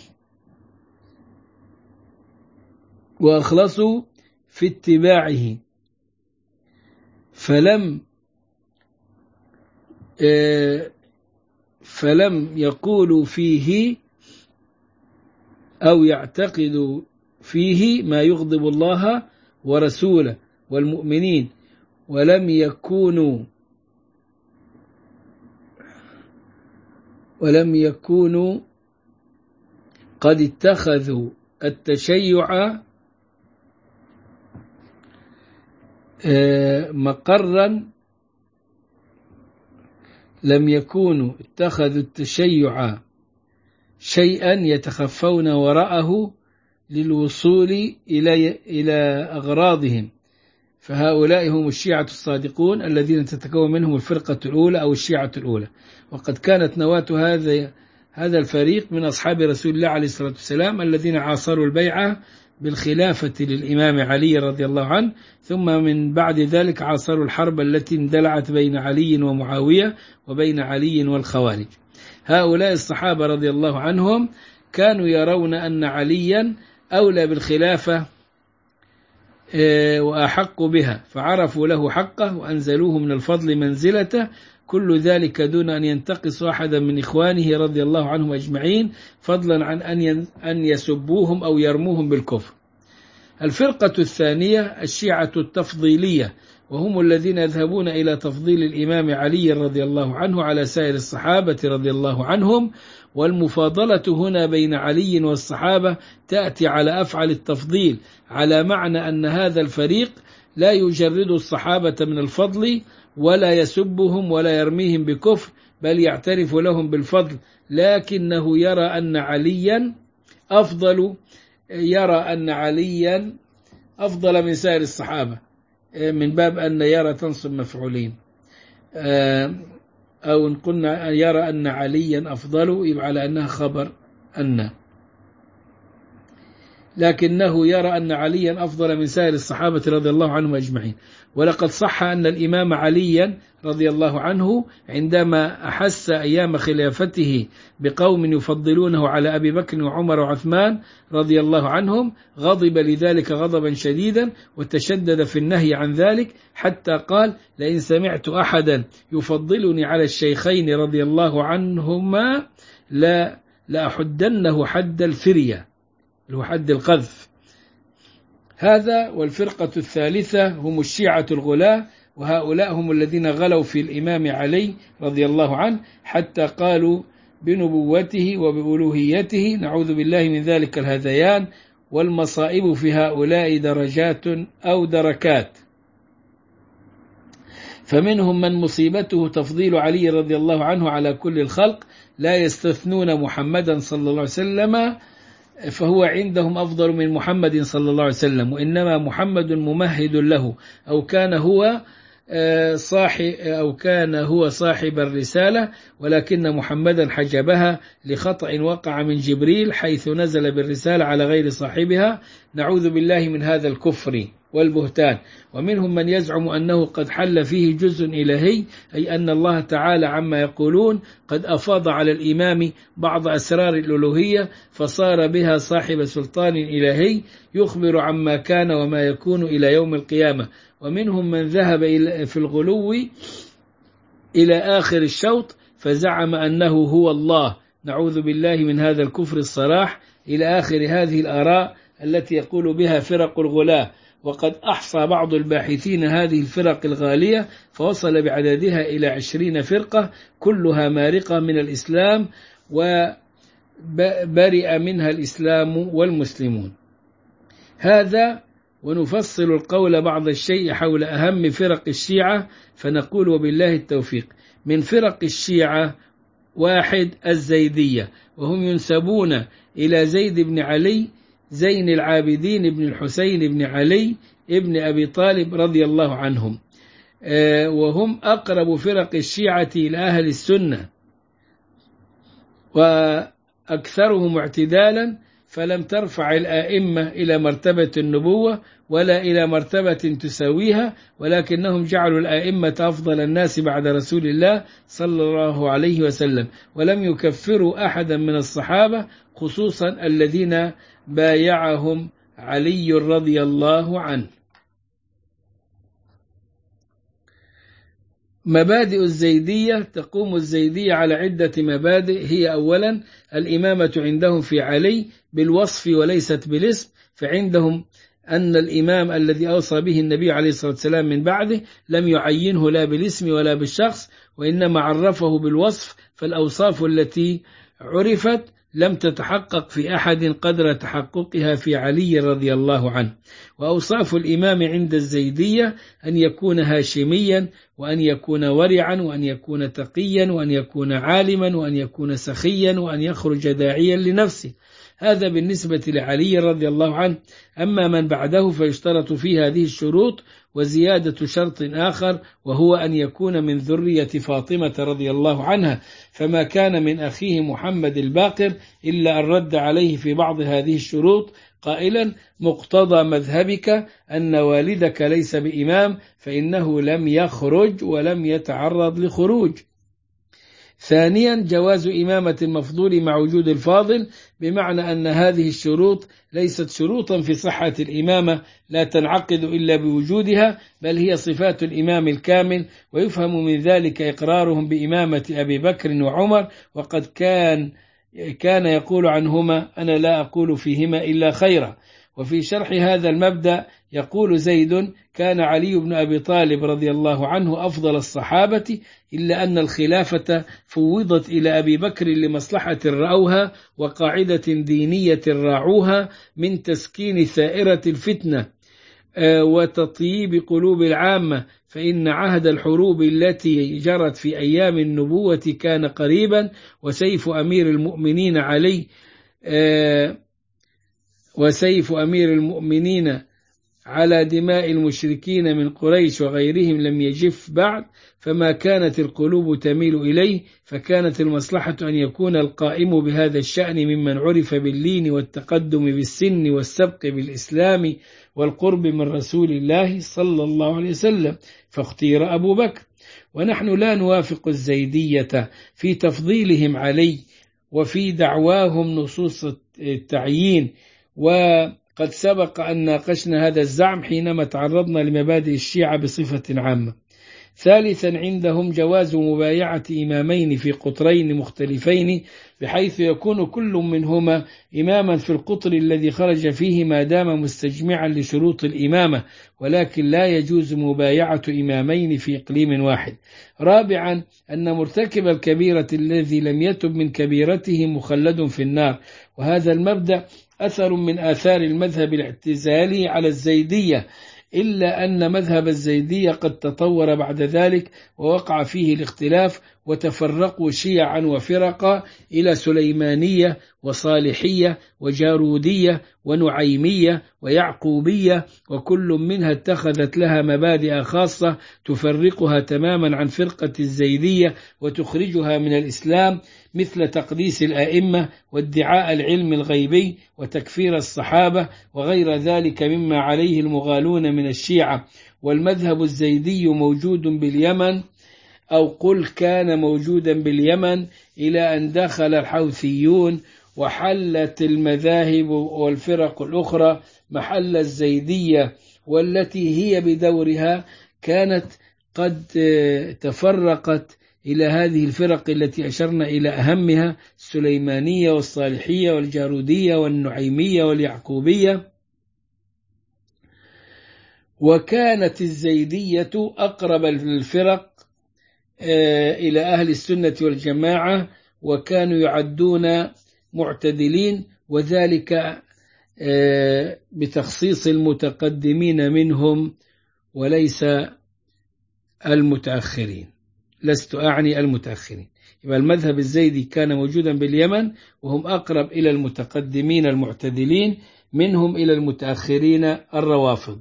وأخلصوا في اتباعه فلم فلم يقولوا فيه أو يعتقدوا فيه ما يغضب الله ورسوله والمؤمنين، ولم يكونوا ولم يكونوا قد اتخذوا التشيع مقرا لم يكونوا اتخذوا التشيع شيئا يتخفون وراءه للوصول إلى إلى أغراضهم، فهؤلاء هم الشيعة الصادقون الذين تتكون منهم الفرقة الأولى أو الشيعة الأولى. وقد كانت نواة هذا هذا الفريق من أصحاب رسول الله عليه الصلاة والسلام الذين عاصروا البيعة بالخلافة للإمام علي رضي الله عنه، ثم من بعد ذلك عاصروا الحرب التي اندلعت بين علي ومعاوية وبين علي والخوارج. هؤلاء الصحابة رضي الله عنهم كانوا يرون أن عليا أولى بالخلافة وأحق بها، فعرفوا له حقه وأنزلوه من الفضل منزلته، كل ذلك دون أن ينتقصوا أحدا من إخوانه رضي الله عنهم أجمعين، فضلا عن أن يسبوهم أو يرموهم بالكفر. الفرقة الثانية الشيعة التفضيلية، وهم الذين يذهبون إلى تفضيل الإمام علي رضي الله عنه على سائر الصحابة رضي الله عنهم، والمفاضلة هنا بين علي والصحابة تأتي على أفعل التفضيل، على معنى أن هذا الفريق لا يجرد الصحابة من الفضل ولا يسبهم ولا يرميهم بكفر، بل يعترف لهم بالفضل، لكنه يرى أن عليا أفضل يرى أن عليا أفضل من سائر الصحابة، من باب أن يرى تنصب مفعولين، أو إن قلنا يرى أن عليا أفضل يبقى على أنها خبر أن، لكنه يرى أن عليا أفضل من سائر الصحابة رضي الله عنهم أجمعين. ولقد صح أن الإمام عليا رضي الله عنه عندما أحس أيام خلافته بقوم يفضلونه على أبي بكر وعمر وعثمان رضي الله عنهم، غضب لذلك غضبا شديدا وتشدد في النهي عن ذلك، حتى قال: لئن سمعت أحدا يفضلني على الشيخين رضي الله عنهما لا لأحدنه حد الفرية، اللي هو حد القذف. هذا. والفرقة الثالثة هم الشيعة الغلاة، وهؤلاء هم الذين غلوا في الإمام علي رضي الله عنه حتى قالوا بنبوته وبألوهيته، نعوذ بالله من ذلك الهذيان. والمصائب في هؤلاء درجات أو دركات، فمنهم من مصيبته تفضيل علي رضي الله عنه على كل الخلق، لا يستثنون محمدا صلى الله عليه وسلم، فهو عندهم أفضل من محمد صلى الله عليه وسلم، وإنما محمد ممهد له، أو كان هو صاحب أو كان هو صاحب الرسالة، ولكن محمدا حجبها لخطأ وقع من جبريل حيث نزل بالرسالة على غير صاحبها، نعوذ بالله من هذا الكفر والبهتان. ومنهم من يزعم أنه قد حل فيه جزء إلهي، أي أن الله تعالى عما يقولون قد أفاض على الإمام بعض أسرار الألوهية فصار بها صاحب سلطان إلهي يخبر عما كان وما يكون إلى يوم القيامة. ومنهم من ذهب في الغلو إلى آخر الشوط فزعم أنه هو الله، نعوذ بالله من هذا الكفر الصراح، إلى آخر هذه الآراء التي يقول بها فرق الغلاة. وقد أحصى بعض الباحثين هذه الفرق الغالية فوصل بعددها إلى عشرين فرقة، كلها مارقة من الإسلام وبرئ منها الإسلام والمسلمون. هذا. ونفصل القول بعض الشيء حول أهم فرق الشيعة، فنقول وبالله التوفيق. من فرق الشيعة: واحد، الزيدية، وهم ينسبون إلى زيد بن علي زين العابدين بن الحسين بن علي ابن أبي طالب رضي الله عنهم، وهم أقرب فرق الشيعة إلى أهل السنة وأكثرهم اعتدالا، فلم ترفع الآئمة إلى مرتبة النبوة ولا إلى مرتبة تساويها، ولكنهم جعلوا الآئمة أفضل الناس بعد رسول الله صلى الله عليه وسلم، ولم يكفروا أحدا من الصحابة، خصوصا الذين بايعهم علي رضي الله عنه. مبادئ الزيدية: تقوم الزيدية على عدة مبادئ، هي أولا الإمامة عندهم في علي بالوصف وليست بالاسم، فعندهم أن الإمام الذي أوصى به النبي عليه الصلاة والسلام من بعده لم يعينه لا بالاسم ولا بالشخص، وإنما عرفه بالوصف، فالأوصاف التي عرفت لم تتحقق في أحد قدر تحققها في علي رضي الله عنه. وأوصاف الإمام عند الزيدية أن يكون هاشميا، وأن يكون ورعا، وأن يكون تقيا، وأن يكون عالما، وأن يكون سخيا، وأن يخرج داعيا لنفسه. هذا بالنسبة لعلي رضي الله عنه. أما من بعده فيشترط فيه هذه الشروط وزيادة شرط آخر، وهو أن يكون من ذرية فاطمة رضي الله عنها، فما كان من أخيه محمد الباقر إلا أن رد عليه في بعض هذه الشروط قائلا: مقتضى مذهبك أن والدك ليس بإمام، فإنه لم يخرج ولم يتعرض لخروج. ثانيا جواز إمامة المفضول مع وجود الفاضل، بمعنى أن هذه الشروط ليست شروطا في صحة الإمامة لا تنعقد إلا بوجودها، بل هي صفات الإمام الكامل، ويفهم من ذلك إقرارهم بإمامة أبي بكر وعمر، وقد كان كان يقول عنهما أنا لا أقول فيهما إلا خيرا. وفي شرح هذا المبدأ يقول زيد: كان علي بن أبي طالب رضي الله عنه أفضل الصحابة، إلا أن الخلافة فوضت إلى أبي بكر لمصلحة رأوها وقاعدة دينية راعوها من تسكين ثائرة الفتنة وتطييب قلوب العامة، فإن عهد الحروب التي جرت في أيام النبوة كان قريبا، وسيف أمير المؤمنين علي وسيف أمير المؤمنين على دماء المشركين من قريش وغيرهم لم يجف بعد، فما كانت القلوب تميل إليه، فكانت المصلحة أن يكون القائم بهذا الشأن ممن عرف باللين والتقدم بالسن والسبق بالإسلام والقرب من رسول الله صلى الله عليه وسلم، فاختير أبو بكر. ونحن لا نوافق الزيدية في تفضيلهم علي وفي دعواهم نصوص التعيين، وقد سبق أن ناقشنا هذا الزعم حينما تعرضنا لمبادئ الشيعة بصفة عامة. ثالثا عندهم جواز مبايعة إمامين في قطرين مختلفين، بحيث يكون كل منهما إماما في القطر الذي خرج فيه ما دام مستجمعا لشروط الإمامة، ولكن لا يجوز مبايعة إمامين في إقليم واحد. رابعا أن مرتكب الكبيرة الذي لم يتب من كبيرته مخلد في النار، وهذا المبدأ أثر من آثار المذهب الاعتزالي على الزيدية، إلا أن مذهب الزيدية قد تطور بعد ذلك ووقع فيه الاختلاف، وتفرقوا شيعا وفرقا إلى سليمانية وصالحية وجارودية ونعيمية ويعقوبية، وكل منها اتخذت لها مبادئ خاصة تفرقها تماما عن فرقة الزيدية وتخرجها من الإسلام، مثل تقديس الأئمة وادعاء العلم الغيبي وتكفير الصحابة وغير ذلك مما عليه المغالون من الشيعة. والمذهب الزيدي موجود باليمن، أو قل كان موجودا باليمن، إلى أن دخل الحوثيون وحلت المذاهب والفرق الأخرى محل الزيدية، والتي هي بدورها كانت قد تفرقت إلى هذه الفرق التي أشرنا إلى أهمها: السليمانية والصالحية والجارودية والنعيمية واليعقوبية. وكانت الزيدية أقرب الفرق إلى أهل السنة والجماعة، وكانوا يعدون معتدلين، وذلك بتخصيص المتقدمين منهم وليس المتأخرين. لست أعني المتأخرين. يبقى المذهب الزيدي كان موجودا باليمن، وهم أقرب إلى المتقدمين المعتدلين منهم إلى المتأخرين الروافض.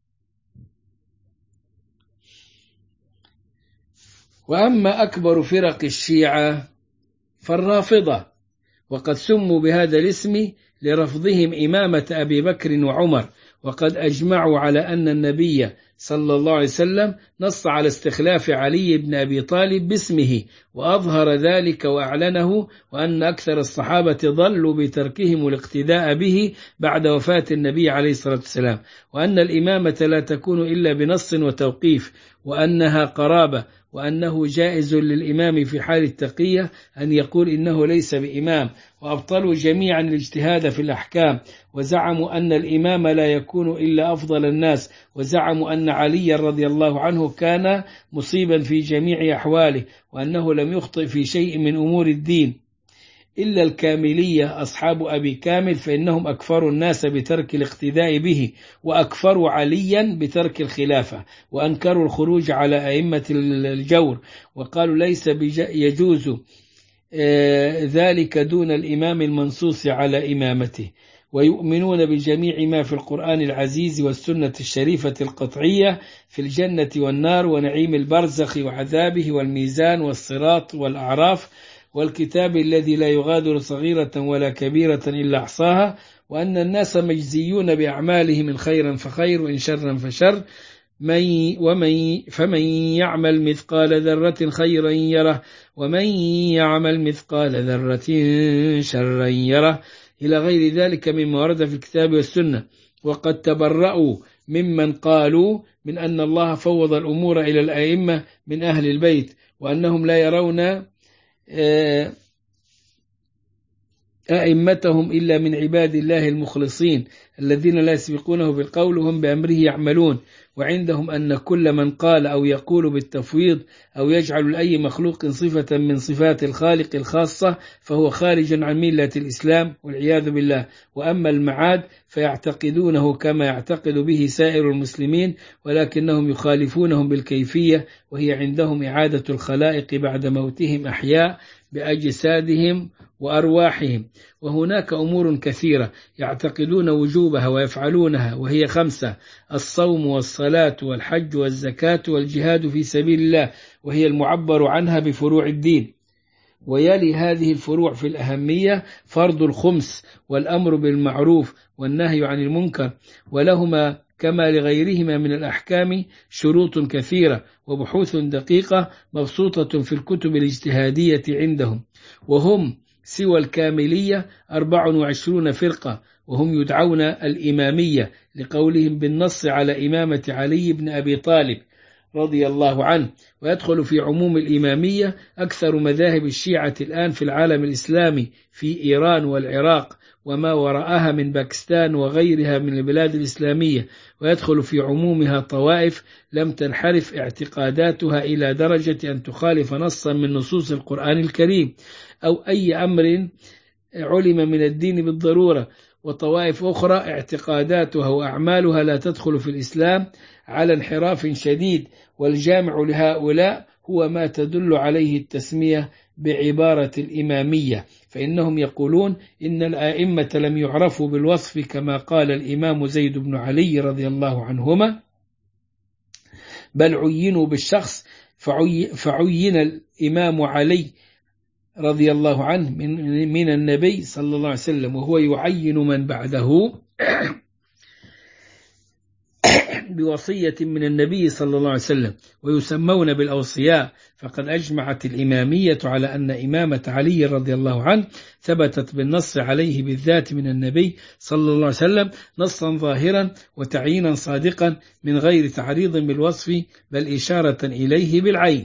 وأما أكبر فرق الشيعة فالرافضة، وقد سموا بهذا الاسم لرفضهم إمامة أبي بكر وعمر، وقد أجمعوا على أن النبي صلى الله عليه وسلم نص على استخلاف علي بن أبي طالب باسمه، وأظهر ذلك وأعلنه، وأن أكثر الصحابة ضلوا بتركهم الاقتداء به بعد وفاة النبي عليه الصلاة والسلام، وأن الإمامة لا تكون إلا بنص وتوقيف، وأنها قرابة، وأنه جائز للإمام في حال التقية أن يقول إنه ليس بإمام. وأبطلوا جميعا الاجتهاد في الأحكام، وزعموا أن الإمام لا يكون إلا أفضل الناس، وزعموا أن علي رضي الله عنه كان مصيبا في جميع أحواله، وأنه لم يخطئ في شيء من أمور الدين، إلا الكاملية أصحاب أبي كامل فإنهم أكفروا الناس بترك الاقتداء به، وأكفروا عليا بترك الخلافة، وأنكروا الخروج على أئمة الجور، وقالوا ليس يجوز ذلك دون الإمام المنصوص على إمامته، ويؤمنون بجميع ما في القرآن العزيز والسنة الشريفة القطعية في الجنة والنار ونعيم البرزخ وعذابه والميزان والصراط والأعراف والكتاب الذي لا يغادر صغيرة ولا كبيرة إلا أحصاها، وأن الناس مجزيون بأعمالهم إن خيرا فخير وإن شرا فشر، من ومن فمن يعمل مثقال ذرة خيرا يره ومن يعمل مثقال ذرة شرا يره إلى غير ذلك مما ورد في الكتاب والسنة. وقد تبرأوا ممن قالوا من أن الله فوض الأمور إلى الأئمة من أهل البيت، وأنهم لا يرون أئمتهم إلا من عباد الله المخلصين الذين لا يسبقونه بالقول وهم بأمره يعملون. وعندهم أن كل من قال أو يقول بالتفويض أو يجعل لأي مخلوق صفة من صفات الخالق الخاصة فهو خارج عن ملة الإسلام والعياذ بالله. وأما المعاد فيعتقدونه كما يعتقد به سائر المسلمين، ولكنهم يخالفونهم بالكيفية، وهي عندهم إعادة الخلائق بعد موتهم أحياء بأجسادهم وأرواحهم. وهناك أمور كثيرة يعتقدون وجوبها ويفعلونها، وهي خمسة: الصوم والصلاة والحج والزكاة والجهاد في سبيل الله، وهي المعبر عنها بفروع الدين. ويلي هذه الفروع في الأهمية فرض الخمس والأمر بالمعروف والنهي عن المنكر، ولهما كما لغيرهما من الأحكام شروط كثيرة وبحوث دقيقة مبسوطة في الكتب الاجتهادية عندهم. وهم سوى الكاملية أربع وعشرون فرقة، وهم يدعون الإمامية لقولهم بالنص على إمامة علي بن أبي طالب رضي الله عنه. ويدخل في عموم الإمامية أكثر مذاهب الشيعة الآن في العالم الإسلامي في إيران والعراق وما وراءها من باكستان وغيرها من البلاد الإسلامية. ويدخل في عمومها طوائف لم تنحرف اعتقاداتها إلى درجة أن تخالف نصا من نصوص القرآن الكريم أو أي أمر علم من الدين بالضرورة، وطوائف أخرى اعتقاداتها وأعمالها لا تدخل في الإسلام على انحراف شديد. والجامع لهؤلاء هو ما تدل عليه التسمية بعبارة الإمامية، فإنهم يقولون إن الآئمة لم يعرفوا بالوصف كما قال الإمام زيد بن علي رضي الله عنهما، بل عينوا بالشخص، فعي فعين الإمام علي رضي الله عنه من, من النبي صلى الله عليه وسلم، وهو يعين من بعده بوصية من النبي صلى الله عليه وسلم، ويسمون بالأوصياء. فقد أجمعت الإمامية على أن إمامة علي رضي الله عنه ثبتت بالنص عليه بالذات من النبي صلى الله عليه وسلم نصا ظاهرا وتعيينا صادقا من غير تعريض بالوصف بل إشارة إليه بالعين.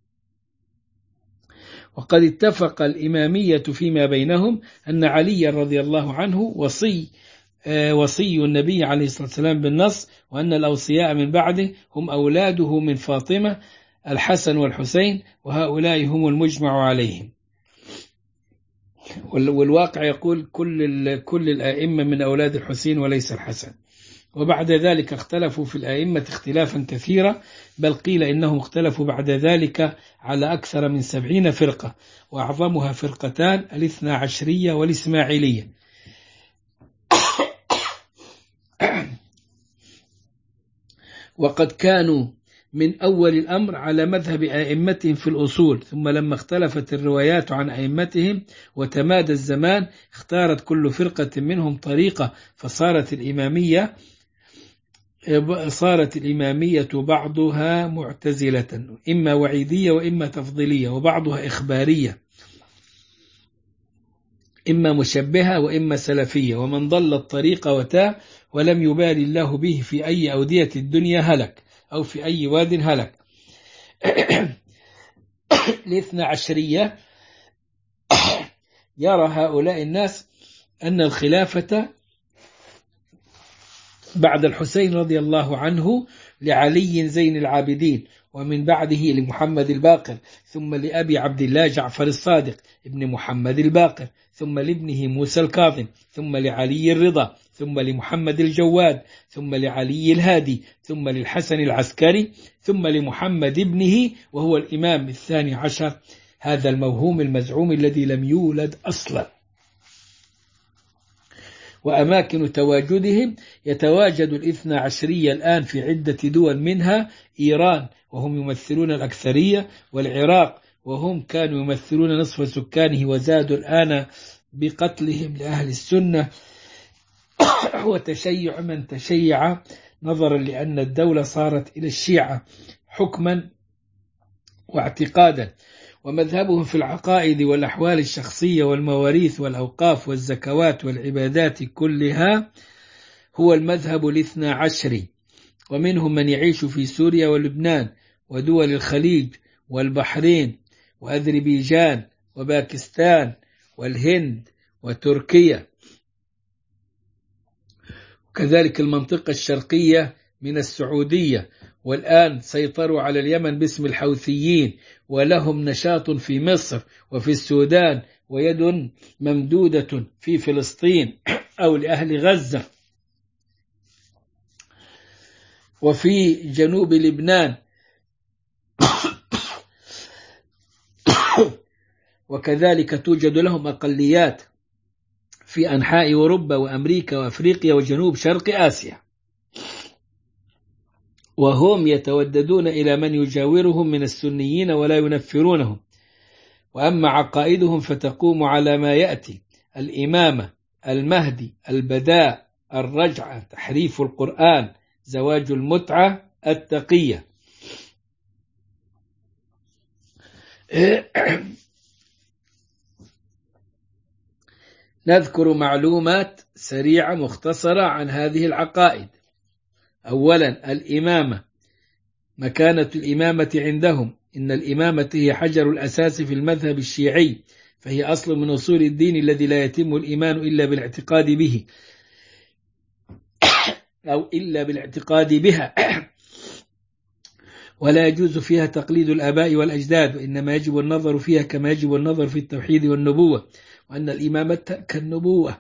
وقد اتفق الإمامية فيما بينهم أن علي رضي الله عنه وصي وصي النبي عليه الصلاة والسلام بالنص، وأن الأوصياء من بعده هم أولاده من فاطمة الحسن والحسين، وهؤلاء هم المجمع عليهم. والواقع يقول كل كل الآئمة من أولاد الحسين وليس الحسن. وبعد ذلك اختلفوا في الآئمة اختلافا كثيرا، بل قيل إنهم اختلفوا بعد ذلك على أكثر من سبعين فرقة، وأعظمها فرقتان: الاثنى عشرية والإسماعيلية. وقد كانوا من أول الأمر على مذهب أئمتهم في الأصول، ثم لما اختلفت الروايات عن أئمتهم وتمادى الزمان اختارت كل فرقة منهم طريقة، فصارت الإمامية صارت الإمامية بعضها معتزلة إما وعيدية وإما تفضيلية، وبعضها إخبارية إما مشبهة وإما سلفية. ومن ضل الطريق وتاه ولم يبالي الله به في أي أودية الدنيا هلك، أو في أي واد هلك. الاثنى عشرية يرى هؤلاء الناس أن الخلافة بعد الحسين رضي الله عنه لعلي زين العابدين، ومن بعده لمحمد الباقر، ثم لأبي عبد الله جعفر الصادق ابن محمد الباقر، ثم لابنه موسى الكاظم، ثم لعلي الرضا، ثم لمحمد الجواد، ثم لعلي الهادي، ثم للحسن العسكري، ثم لمحمد ابنه وهو الإمام الثاني عشر، هذا الموهوم المزعوم الذي لم يولد أصلا. وأماكن تواجدهم: يتواجد الاثنى عشرية الآن في عدة دول، منها إيران وهم يمثلون الأكثرية، والعراق وهم كانوا يمثلون نصف سكانه وزادوا الآن بقتلهم لأهل السنة وتشيع من تشيع نظرا لأن الدولة صارت إلى الشيعة حكما واعتقادا، ومذهبهم في العقائد والأحوال الشخصية والمواريث والأوقاف والزكوات والعبادات كلها هو المذهب الاثنى عشري. ومنهم من يعيش في سوريا ولبنان ودول الخليج والبحرين وأذربيجان وباكستان والهند وتركيا، وكذلك المنطقة الشرقية من السعودية، والآن سيطروا على اليمن باسم الحوثيين، ولهم نشاط في مصر وفي السودان، ويد ممدودة في فلسطين أو لأهل غزة وفي جنوب لبنان، وكذلك توجد لهم أقليات في أنحاء أوروبا وأمريكا وأفريقيا وجنوب شرق آسيا، وهم يتوددون إلى من يجاورهم من السنيين ولا ينفرونهم. وأما عقائدهم فتقوم على ما يأتي: الإمامة، المهدي، البداء، الرجعة، تحريف القرآن، زواج المتعة، التقية. نذكر معلومات سريعة مختصرة عن هذه العقائد. أولا، الإمامة. مكانة الإمامة عندهم: إن الإمامة هي حجر الأساس في المذهب الشيعي، فهي أصل من أصول الدين الذي لا يتم الإيمان إلا بالاعتقاد به أو إلا بالاعتقاد بها، ولا يجوز فيها تقليد الآباء والأجداد، وإنما يجب النظر فيها كما يجب النظر في التوحيد والنبوة، وأن الإمامة كالنبوة.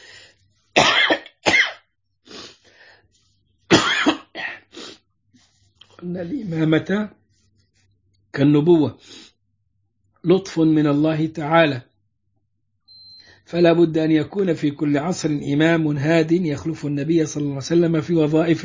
أن الإمامة كالنبوة لطف من الله تعالى، فلا بد أن يكون في كل عصر إمام هاد يخلف النبي صلى الله عليه وسلم في وظائفه،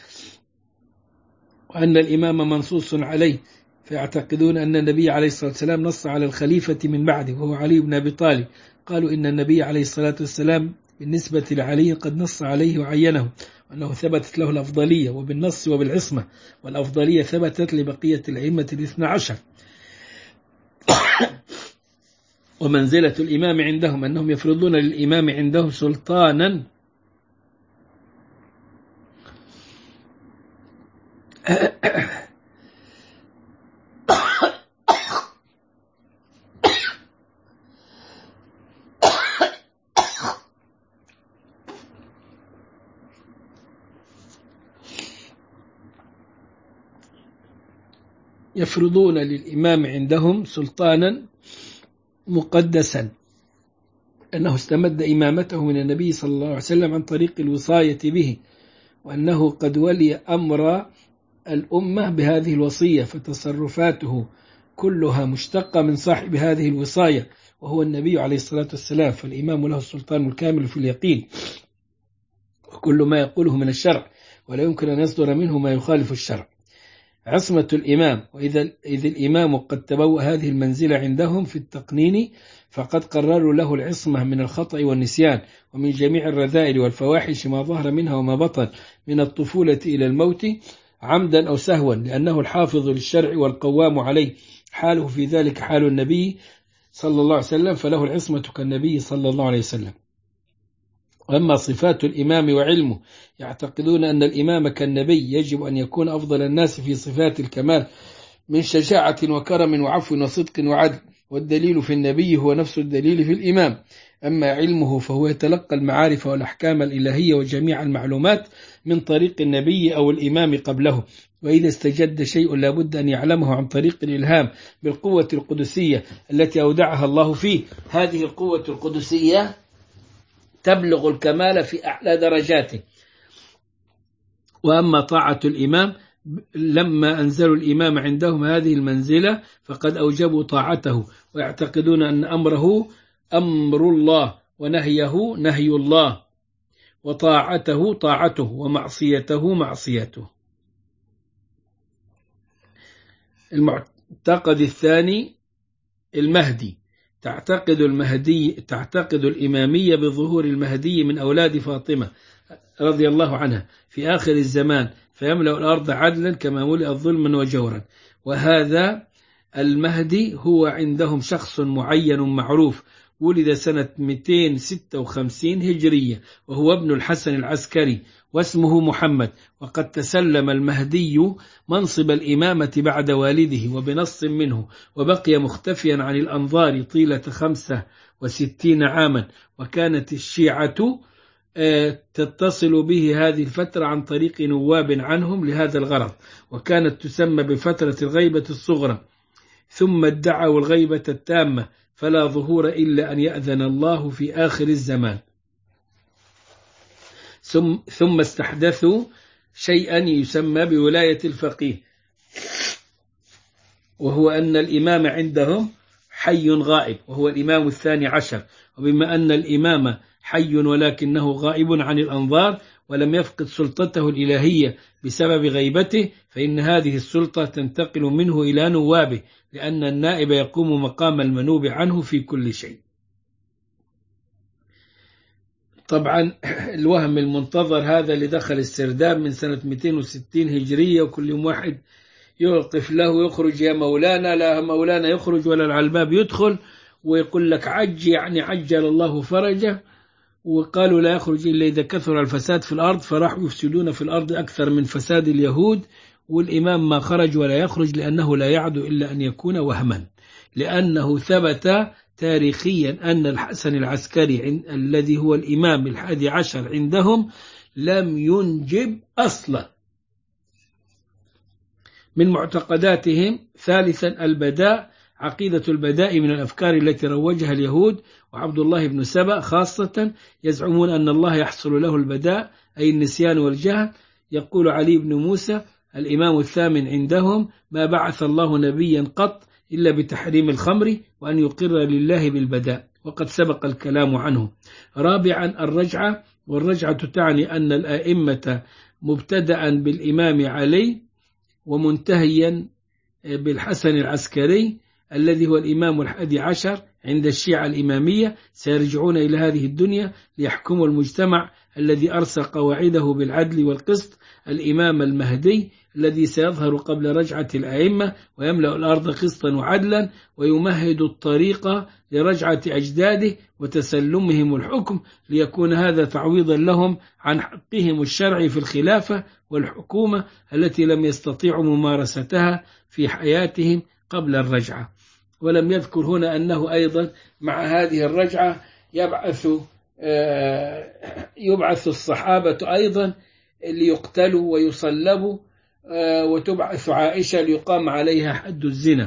وأن الإمام منصوص عليه، فيعتقدون أن النبي عليه الصلاة والسلام نص على الخليفة من بعده وهو علي بن أبي طالب. قالوا إن النبي عليه الصلاة والسلام بالنسبة لعلي قد نص عليه وعينه، وأنه ثبتت له الأفضلية وبالنص وبالعصمة، والأفضلية ثبتت لبقية الأئمة الاثنى عشر. ومنزلة الإمام عندهم أنهم يفرضون للإمام عندهم سلطانا يفرضون للإمام عندهم سلطانا مقدسا، أنه استمد إمامته من النبي صلى الله عليه وسلم عن طريق الوصاية به، وأنه قد ولي أمر الأمة بهذه الوصية، فتصرفاته كلها مشتقة من صاحب هذه الوصاية وهو النبي عليه الصلاة والسلام، فالإمام له السلطان الكامل في اليقين، وكل ما يقوله من الشرع، ولا يمكن أن يصدر منه ما يخالف الشرع. عصمة الإمام: وإذا إذ الإمام قد تبوأ هذه المنزلة عندهم في التقنين، فقد قرروا له العصمة من الخطأ والنسيان ومن جميع الرذائل والفواحش ما ظهر منها وما بطن، من الطفولة إلى الموت، عمدا أو سهوا، لأنه الحافظ للشرع والقوام عليه، حاله في ذلك حال النبي صلى الله عليه وسلم، فله العصمة كالنبي صلى الله عليه وسلم. وأما صفات الإمام وعلمه: يعتقدون أن الإمام كالنبي، يجب أن يكون أفضل الناس في صفات الكمال من شجاعة وكرم وعفو وصدق وعدل، والدليل في النبي هو نفس الدليل في الإمام. أما علمه فهو يتلقى المعارف والأحكام الإلهية وجميع المعلومات من طريق النبي أو الإمام قبله، وإذا استجد شيء لا بد أن يعلمه عن طريق الإلهام بالقوة القدسية التي أودعها الله فيه. هذه القوة القدسية تبلغ الكمال في أعلى درجاته. وأما طاعة الإمام: لما أنزلوا الإمام عندهم هذه المنزلة فقد أوجبوا طاعته، ويعتقدون أن أمره أمر الله ونهيه نهي الله، وطاعته طاعته، ومعصيته معصيته. المعتقد الثاني: المهدي. تعتقد المهدي تعتقد الإمامية بظهور المهدي من أولاد فاطمة رضي الله عنها في آخر الزمان فيملأ الأرض عدلا كما ملئت ظلما وجورا. وهذا المهدي هو عندهم شخص معين معروف، ولد سنة مئتين وستة وخمسين هجرية، وهو ابن الحسن العسكري واسمه محمد. وقد تسلم المهدي منصب الإمامة بعد والده وبنص منه، وبقي مختفيا عن الأنظار طيلة خمسة وستين عاما. وكانت الشيعة تتصل به هذه الفترة عن طريق نواب عنهم لهذا الغرض، وكانت تسمى بفترة الغيبة الصغرى. ثم ادعوا الغيبة التامة، فلا ظهور إلا أن يأذن الله في آخر الزمان. ثم استحدثوا شيئا يسمى بولاية الفقيه، وهو أن الإمام عندهم حي غائب، وهو الإمام الثاني عشر. وبما أن الإمام حي ولكنه غائب عن الأنظار ولم يفقد سلطته الإلهية بسبب غيبته، فإن هذه السلطة تنتقل منه إلى نوابه، لأن النائب يقوم مقام المنوب عنه في كل شيء. طبعا الوهم المنتظر هذا اللي دخل السرداب من سنة مئتين وستين هجرية، وكل يوم واحد يوقف له يخرج يا مولانا، لا مولانا يخرج ولا العلباب يدخل، ويقول لك عج يعني عجل الله فرجه. وقالوا لا يخرج إلا إذا كثر الفساد في الأرض، فراحوا يفسدون في الأرض أكثر من فساد اليهود. والإمام ما خرج ولا يخرج لأنه لا يعدو إلا أن يكون وهما، لأنه ثبت تاريخيا أن الحسن العسكري الذي هو الإمام الحادي عشر عندهم لم ينجب أصلا. من معتقداتهم ثالثا البداء، عقيدة البداء من الأفكار التي روجها اليهود وعبد الله بن سبأ خاصة، يزعمون أن الله يحصل له البداء أي النسيان والجهل. يقول علي بن موسى الإمام الثامن عندهم: ما بعث الله نبيا قط إلا بتحريم الخمر وأن يقر لله بالبداء، وقد سبق الكلام عنه. رابعا الرجعة، والرجعة تعني أن الآئمة مبتدأ بالإمام علي ومنتهيا بالحسن العسكري الذي هو الإمام الحادي عشر عند الشيعة الإمامية سيرجعون إلى هذه الدنيا ليحكموا المجتمع الذي أرسى قواعده بالعدل والقسط. الإمام المهدي الذي سيظهر قبل رجعة الأئمة ويملأ الأرض قسطا وعدلا ويمهد الطريق لرجعة أجداده وتسلمهم الحكم، ليكون هذا تعويضا لهم عن حقهم الشرعي في الخلافة والحكومة التي لم يستطيعوا ممارستها في حياتهم قبل الرجعة. ولم يذكر هنا أنه أيضا مع هذه الرجعة يبعث يبعث الصحابة أيضا ليقتلوا ويصلبوا، وتبعث عائشة ليقام عليها حد الزنا.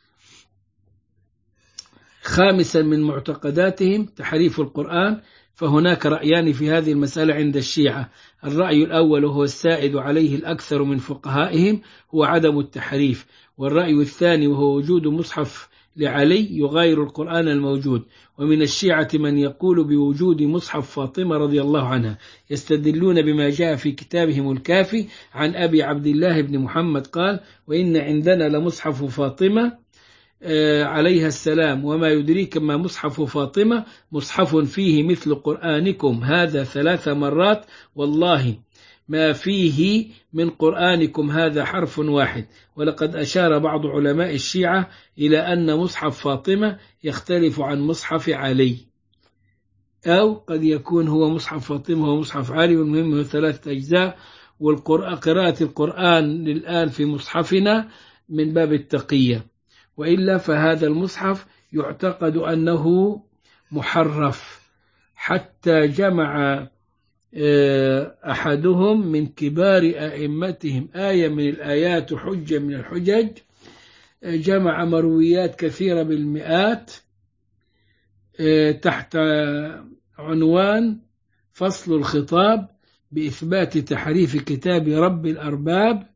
خامسا من معتقداتهم تحريف القرآن، فهناك رأيان في هذه المسألة عند الشيعة. الرأي الأول وهو السائد عليه الأكثر من فقهائهم هو عدم التحريف، والرأي الثاني وهو وجود مصحف لعلي يغاير القرآن الموجود. ومن الشيعة من يقول بوجود مصحف فاطمة رضي الله عنها، يستدلون بما جاء في كتابهم الكافي عن أبي عبد الله بن محمد قال: وإن عندنا لمصحف فاطمة عليها السلام، وما يدريك ما مصحف فاطمة، مصحف فيه مثل قرآنكم هذا ثلاث مرات، والله ما فيه من قرآنكم هذا حرف واحد. ولقد أشار بعض علماء الشيعة إلى أن مصحف فاطمة يختلف عن مصحف علي، أو قد يكون هو مصحف فاطمة ومصحف علي، والمهم هو ثلاثة أجزاء. وقراءة القرآن الآن في مصحفنا من باب التقية، وإلا فهذا المصحف يعتقد أنه محرف، حتى جمع أحدهم من كبار أئمتهم آية من الآيات حجة من الحجج، جمع مرويات كثيرة بالمئات تحت عنوان فصل الخطاب بإثبات تحريف كتاب رب الأرباب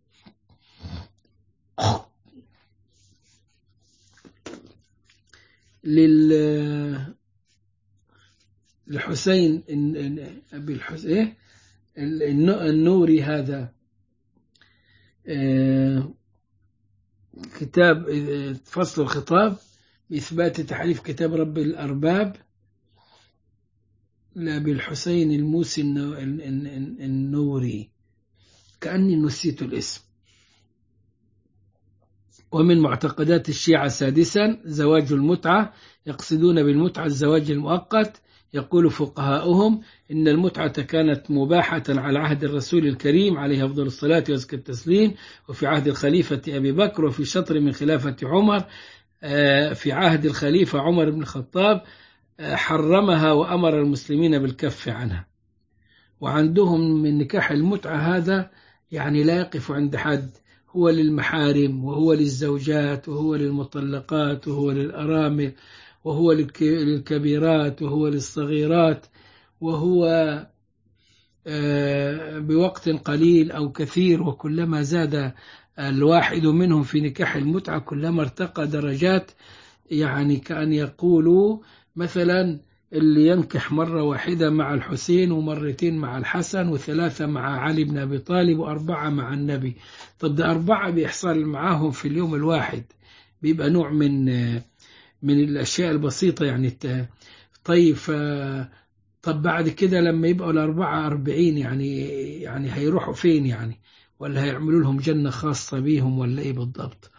للحسين أبي الحسين النوري. هذا كتاب فصل الخطاب بإثبات تحريف كتاب رب الأرباب لأبي الحسين الموسي النوري، كأني نسيت الاسم. ومن معتقدات الشيعة سادسا زواج المتعة، يقصدون بالمتعة الزواج المؤقت. يقول فقهاؤهم إن المتعة كانت مباحة على عهد الرسول الكريم عليه أفضل الصلاة وأزكى التسليم، وفي عهد الخليفة أبي بكر، وفي شطر من خلافة عمر. في عهد الخليفة عمر بن الخطاب حرمها وأمر المسلمين بالكف عنها. وعندهم من نكاح المتعة هذا يعني لا يقف عند حد، هو للمحارم، وهو للزوجات، وهو للمطلقات، وهو للأرامل، وهو للكبيرات، وهو للصغيرات، وهو بوقت قليل أو كثير. وكلما زاد الواحد منهم في نكاح المتعة كلما ارتقى درجات. يعني كأن يقولوا مثلا اللي ينكح مرة واحدة مع الحسين، ومرتين مع الحسن، وثلاثة مع علي بن أبي طالب، وأربعة مع النبي. طب ده أربعة بيحصل معاهم في اليوم الواحد، بيبقى نوع من من الأشياء البسيطة يعني. طيب طب بعد كده لما يبقوا الأربعة أربعين يعني يعني هيروحوا فين يعني؟ ولا هيعملوا لهم جنة خاصة بيهم ولا إيه بالضبط؟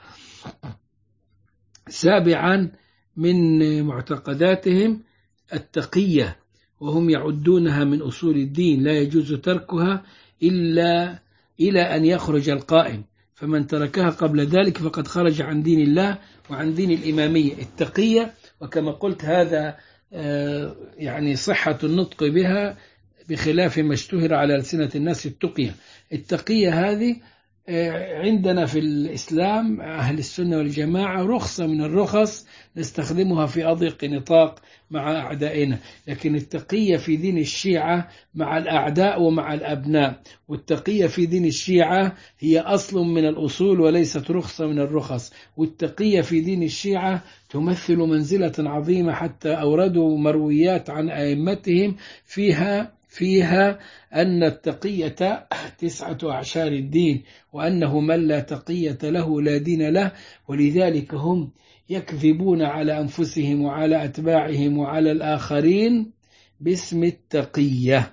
سابعا من معتقداتهم التقية، وهم يعدونها من أصول الدين لا يجوز تركها إلا إلى أن يخرج القائم، فمن تركها قبل ذلك فقد خرج عن دين الله وعن دين الإمامية. التقية، وكما قلت هذا يعني صحة النطق بها بخلاف ما اشتهر على ألسنة الناس التقية. التقية هذه عندنا في الإسلام أهل السنة والجماعة رخصة من الرخص نستخدمها في أضيق نطاق مع أعدائنا، لكن التقية في دين الشيعة مع الأعداء ومع الأبناء. والتقية في دين الشيعة هي أصل من الأصول وليست رخصة من الرخص. والتقية في دين الشيعة تمثل منزلة عظيمة، حتى أوردوا مرويات عن أئمتهم فيها فيها أن التقية تسعة أعشار الدين، وأنه من لا تقية له لا دين له. ولذلك هم يكذبون على أنفسهم وعلى أتباعهم وعلى الآخرين باسم التقية.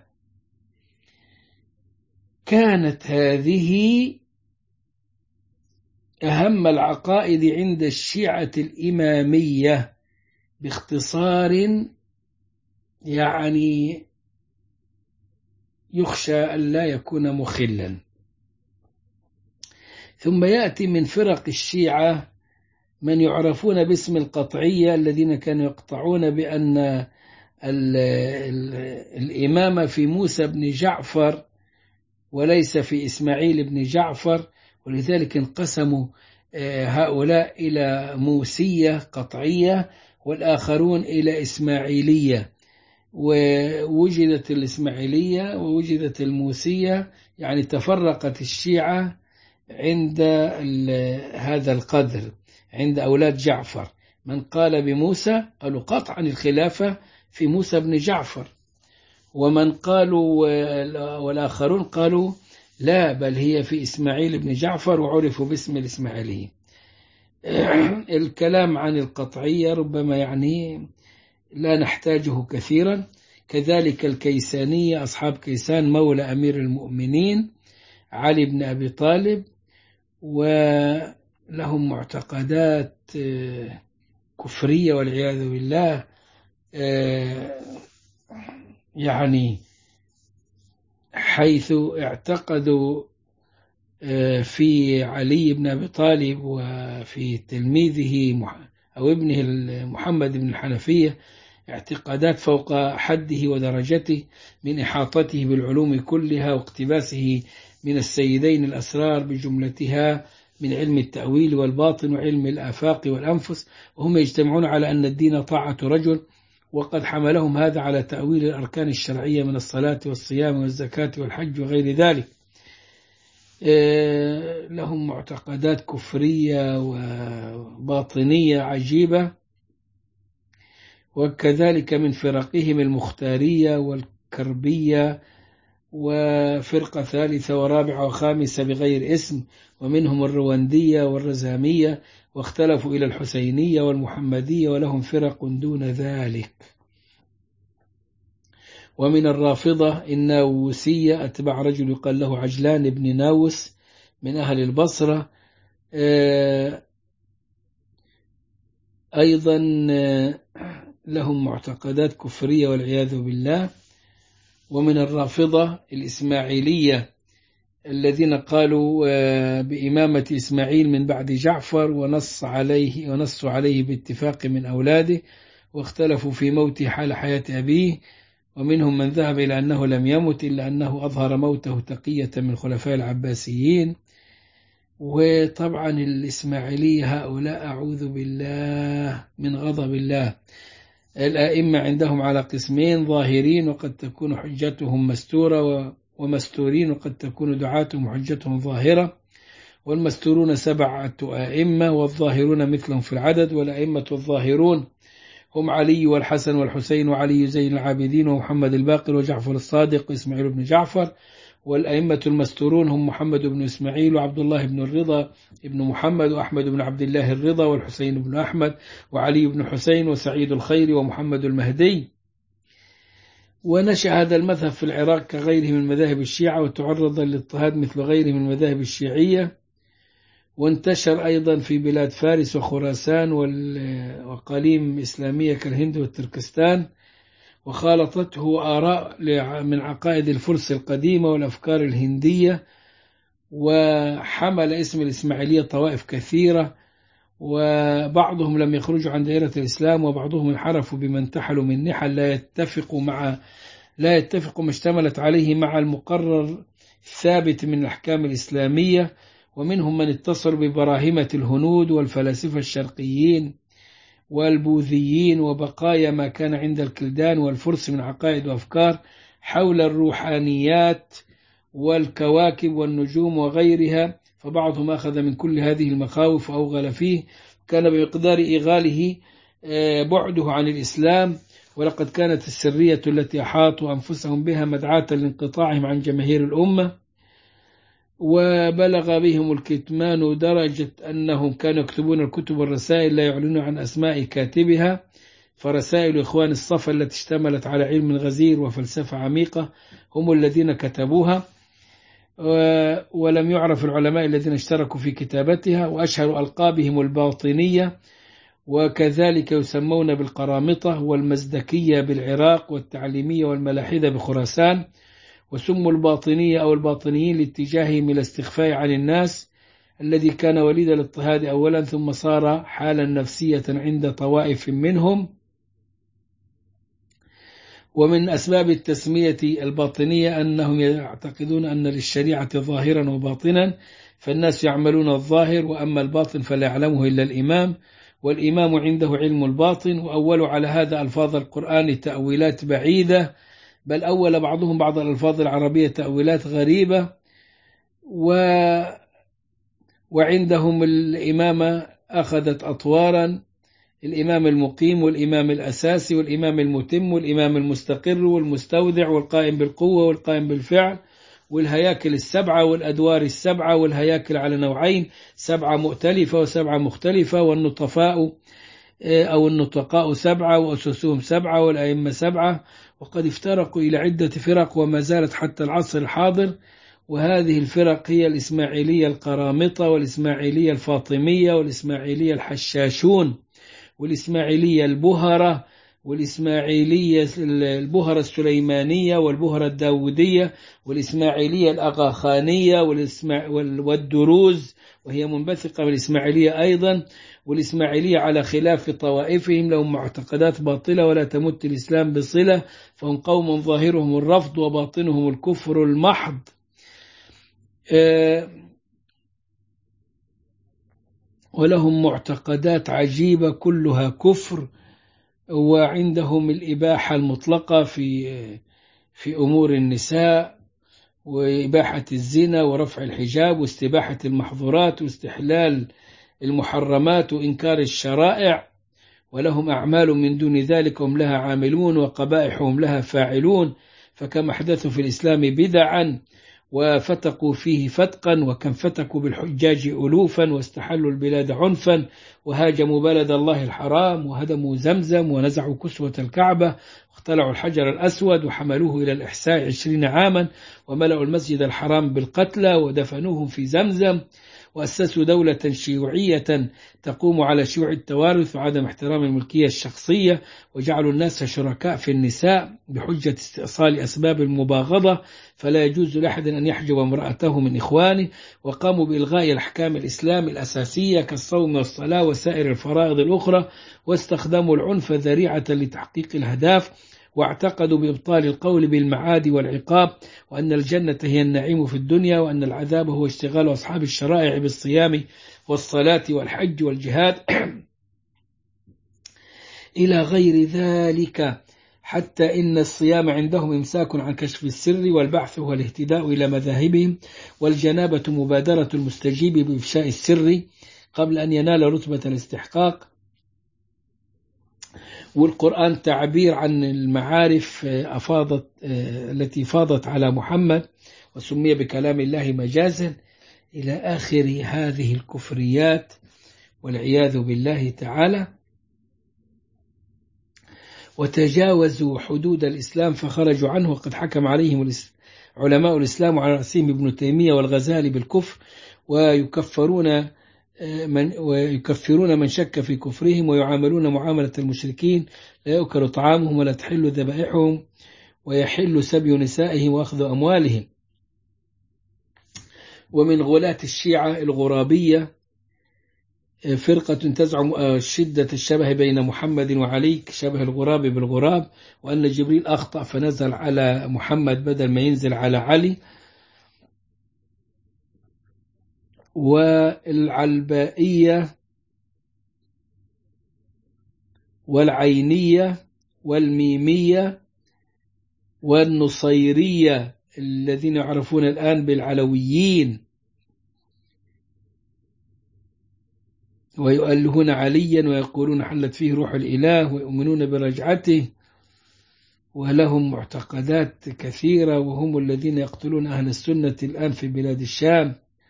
كانت هذه أهم العقائد عند الشيعة الإمامية باختصار، يعني يخشى أن لا يكون مخلا. ثم يأتي من فرق الشيعة من يعرفون باسم القطعية، الذين كانوا يقطعون بأن ال ال الإمامة في موسى بن جعفر وليس في إسماعيل بن جعفر، ولذلك انقسموا هؤلاء إلى موسية قطعية والآخرون إلى إسماعيلية. ووجدت الإسماعيلية ووجدت الموسية، يعني تفرقت الشيعة عند هذا القدر عند أولاد جعفر. من قال بموسى قالوا قطعا الخلافة في موسى بن جعفر، ومن قالوا والآخرون قالوا لا، بل هي في إسماعيل بن جعفر وعرفوا باسم الإسماعيلي. الكلام عن القطعية ربما يعني لا نحتاجه كثيرا. كذلك الكيسانية، أصحاب كيسان مولى أمير المؤمنين علي بن أبي طالب، ولهم معتقدات كفرية والعياذ بالله. يعني حيث اعتقدوا في علي بن أبي طالب وفي تلميذه أو ابنه محمد بن الحنفية اعتقادات فوق حده ودرجته، من إحاطته بالعلوم كلها واقتباسه من السيدين الأسرار بجملتها من علم التأويل والباطن وعلم الآفاق والأنفس. وهم يجتمعون على أن الدين طاعة رجل، وقد حملهم هذا على تأويل الأركان الشرعية من الصلاة والصيام والزكاة والحج وغير ذلك. لهم معتقدات كفرية وباطنية عجيبة. وكذلك من فرقهم المختارية والكربية وفرقة ثالثة ورابعة وخامسة بغير اسم، ومنهم الرواندية والرزامية، واختلفوا إلى الحسينية والمحمدية، ولهم فرق دون ذلك. ومن الرافضة الناووسية أتبع رجل يقال له عجلان بن ناوس من أهل البصرة، أيضا لهم معتقدات كفرية والعياذ بالله. ومن الرافضة الإسماعيلية الذين قالوا بإمامة إسماعيل من بعد جعفر، ونص عليه ونص عليه باتفاق من أولاده، واختلفوا في موته حال حياة أبيه. ومنهم من ذهب إلى أنه لم يمت إلا أنه أظهر موته تقية من خلفاء العباسيين. وطبعا الإسماعيلية هؤلاء أعوذ بالله من غضب الله. الآئمة عندهم على قسمين: ظاهرين وقد تكون حجتهم مستورة، ومستورين وقد تكون دعاتهم حجتهم ظاهرة. والمستورون سبعة آئمة، والظاهرون مثلهم في العدد. والأئمة الظاهرون هم علي والحسن والحسين وعلي زين العابدين ومحمد الباقر وجعفر الصادق وإسماعيل بن جعفر. والأئمة المستورون هم محمد بن إسماعيل وعبد الله بن الرضا بن محمد وأحمد بن عبد الله الرضا والحسين بن أحمد وعلي بن حسين وسعيد الخير ومحمد المهدي. ونشأ هذا المذهب في العراق كغيره من مذاهب الشيعة، وتعرض للاضطهاد مثل غيره من المذاهب الشيعية. وانتشر أيضا في بلاد فارس وخراسان وقليم إسلامية كالهند والتركستان، وخالطته آراء من عقائد الفرس القديمة والأفكار الهندية. وحمل اسم الإسماعيلية طوائف كثيرة، وبعضهم لم يخرجوا عن دائرة الإسلام، وبعضهم انحرفوا بما انتحلوا من نحل لا يتفق مع لا يتفق ما اشتملت عليه مع المقرر الثابت من الأحكام الإسلامية. ومنهم من اتصل ببراهمة الهنود والفلاسفة الشرقيين والبوذيين وبقايا ما كان عند الكلدان والفرس من عقائد وأفكار حول الروحانيات والكواكب والنجوم وغيرها. فبعضهم أخذ من كل هذه المخاوف وأوغل فيه، كان بمقدار إغاله بعده عن الإسلام. ولقد كانت السرية التي أحاطوا أنفسهم بها مدعاة لانقطاعهم عن جماهير الأمة. وبلغ بهم الكتمان درجة أنهم كانوا يكتبون الكتب والرسائل لا يعلنون عن أسماء كاتبها. فرسائل إخوان الصفا التي اشتملت على علم غزير وفلسفة عميقة هم الذين كتبوها، ولم يعرف العلماء الذين اشتركوا في كتابتها. وأشهر ألقابهم الباطنية، وكذلك يسمون بالقرامطة والمزدكية بالعراق والتعليمية والملاحدة بخراسان. وسموا الباطنية أو الباطنيين لاتجاههم إلى استخفاء عن الناس، الذي كان وليد الاضطهاد أولا ثم صار حالا نفسية عند طوائف منهم. ومن أسباب التسمية الباطنية أنهم يعتقدون أن للشريعة ظاهرا وباطنا، فالناس يعملون الظاهر، وأما الباطن فلا يعلمه إلا الإمام، والإمام عنده علم الباطن. وأول على هذا ألفاظ القرآن تأويلات بعيدة، بل أول بعضهم بعض الألفاظ العربية تأويلات غريبة. و... وعندهم الإمامة أخذت أطوارا: الإمام المقيم والإمام الأساسي والإمام المتم والإمام المستقر والمستودع والقائم بالقوة والقائم بالفعل، والهياكل السبعة والأدوار السبعة، والهياكل على نوعين: سبعة مؤتلفة وسبعة مختلفة، والنطفاء أو النطقاء سبعة وأسسهم سبعة والأئمة سبعة. وقد افترقوا إلى عدة فرق وما زالت حتى العصر الحاضر. وهذه الفرق هي الإسماعيلية القرامطة والإسماعيلية الفاطمية والإسماعيلية الحشاشون والإسماعيلية البهرة والإسماعيلية البهرة السليمانية والبهرة الداودية والإسماعيلية الأغاخانية والدروز، وهي منبثقة من الإسماعيلية أيضا. والإسماعيلية على خلاف طوائفهم لهم معتقدات باطلة ولا تمت الإسلام بصلة، فهم قوم ظاهرهم الرفض وباطنهم الكفر المحض. ولهم معتقدات عجيبة كلها كفر. وعندهم الإباحة المطلقة في في أمور النساء، وإباحة الزنا ورفع الحجاب واستباحة المحظورات واستحلال المحرمات وإنكار الشرائع. ولهم أعمال من دون ذلك هم لها عاملون، وقبائحهم لها فاعلون. فكم أحدثوا في الإسلام بدعا وفتقوا فيه فتقا، وكم فتكوا بالحجاج ألوفا واستحلوا البلاد عنفا، وهاجموا بلد الله الحرام وهدموا زمزم ونزعوا كسوة الكعبة واختلعوا الحجر الأسود وحملوه إلى الإحساء عشرين عاما، وملأوا المسجد الحرام بالقتلى ودفنوهم في زمزم، وأسسوا دولة شيوعية تقوم على شيوع التوارث وعدم احترام الملكية الشخصية، وجعلوا الناس شركاء في النساء بحجة استئصال أسباب المباغضة، فلا يجوز لأحد أن يحجب امرأته من إخوانه، وقاموا بإلغاء الأحكام الإسلام الأساسية كالصوم والصلاة وسائر الفرائض الأخرى، واستخدموا العنف ذريعة لتحقيق الأهداف، واعتقدوا بإبطال القول بالمعاد والعقاب، وأن الجنة هي النعيم في الدنيا، وأن العذاب هو اشتغال أصحاب الشرائع بالصيام والصلاة والحج والجهاد إلى غير ذلك، حتى إن الصيام عندهم إمساك عن كشف السر، والبحث هو الاهتداء إلى مذاهبهم، والجنابة مبادرة المستجيب بإفشاء السر قبل أن ينال رتبة الاستحقاق، والقرآن تعبير عن المعارف أفاضت التي فاضت على محمد وسمي بكلام الله مجازا، إلى آخر هذه الكفريات والعياذ بالله تعالى. وتجاوزوا حدود الإسلام فخرجوا عنه، وقد حكم عليهم علماء الإسلام وعلى رأسهم ابن تيمية والغزالي بالكفر، ويكفرون من ويكفرون من شك في كفرهم، ويعاملون معاملة المشركين، لا يؤكل طعامهم ولا تحل ذبائحهم، ويحل سبي نسائهم وأخذ أموالهم. ومن غلاة الشيعة الغرابية فرقة تزعم شدة الشبه بين محمد وعلي كشبه الغراب بالغراب، وأن جبريل أخطأ فنزل على محمد بدل ما ينزل على علي. والعلبائية والعينية والميمية والنصيرية الذين يعرفون الآن بالعلويين، ويؤلهون عليا ويقولون حلت فيه روح الإله ويؤمنون برجعته، ولهم معتقدات كثيرة، وهم الذين يقتلون أهل السنة الآن في بلاد الشام،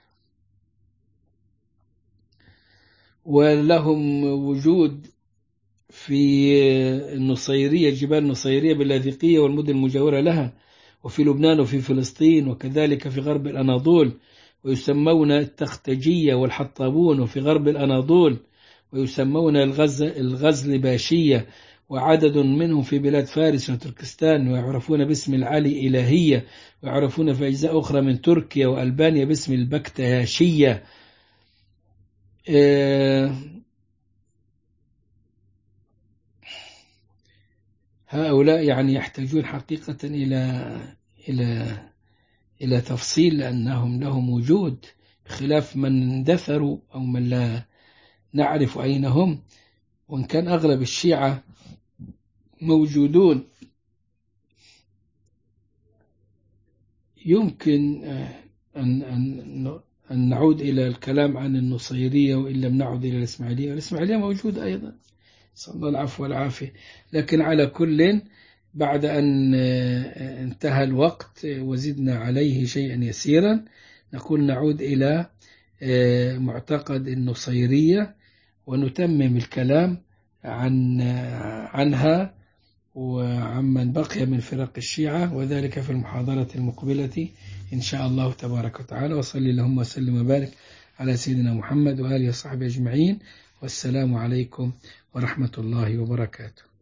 ولهم وجود في النصيرية جبال النصيرية باللاذقية والمدن المجاورة لها، وفي لبنان وفي فلسطين، وكذلك في غرب الأناضول، ويسمون التختجية والحطابون، وفي غرب الأناضول ويسمون الغزل باشية، وعدد منهم في بلاد فارس وتركستان، ويعرفون باسم العلي إلهية، ويعرفون في أجزاء أخرى من تركيا وألبانيا باسم البكتياشية. هؤلاء يعني يحتاجون حقيقة إلى إلى إلى تفصيل، لأنهم لهم وجود بخلاف من اندثروا أو من لا نعرف أين هم، وإن كان أغلب الشيعة موجودون. يمكن أن أن أن نعود إلى الكلام عن النصيرية، وإن لم نعود إلى الإسماعيلية، والإسماعيلية موجودة أيضا، صلى الله العفو والعافية. لكن على كل، بعد أن انتهى الوقت وزدنا عليه شيئا يسيرا، نقول نعود إلى معتقد النصيرية ونتمم الكلام عن عنها وعمن بقي من فرق الشيعة، وذلك في المحاضرة المقبلة إن شاء الله تبارك وتعالى. وصلي اللهم وسلم وبارك على سيدنا محمد وآله وصحبه أجمعين، والسلام عليكم ورحمة الله وبركاته.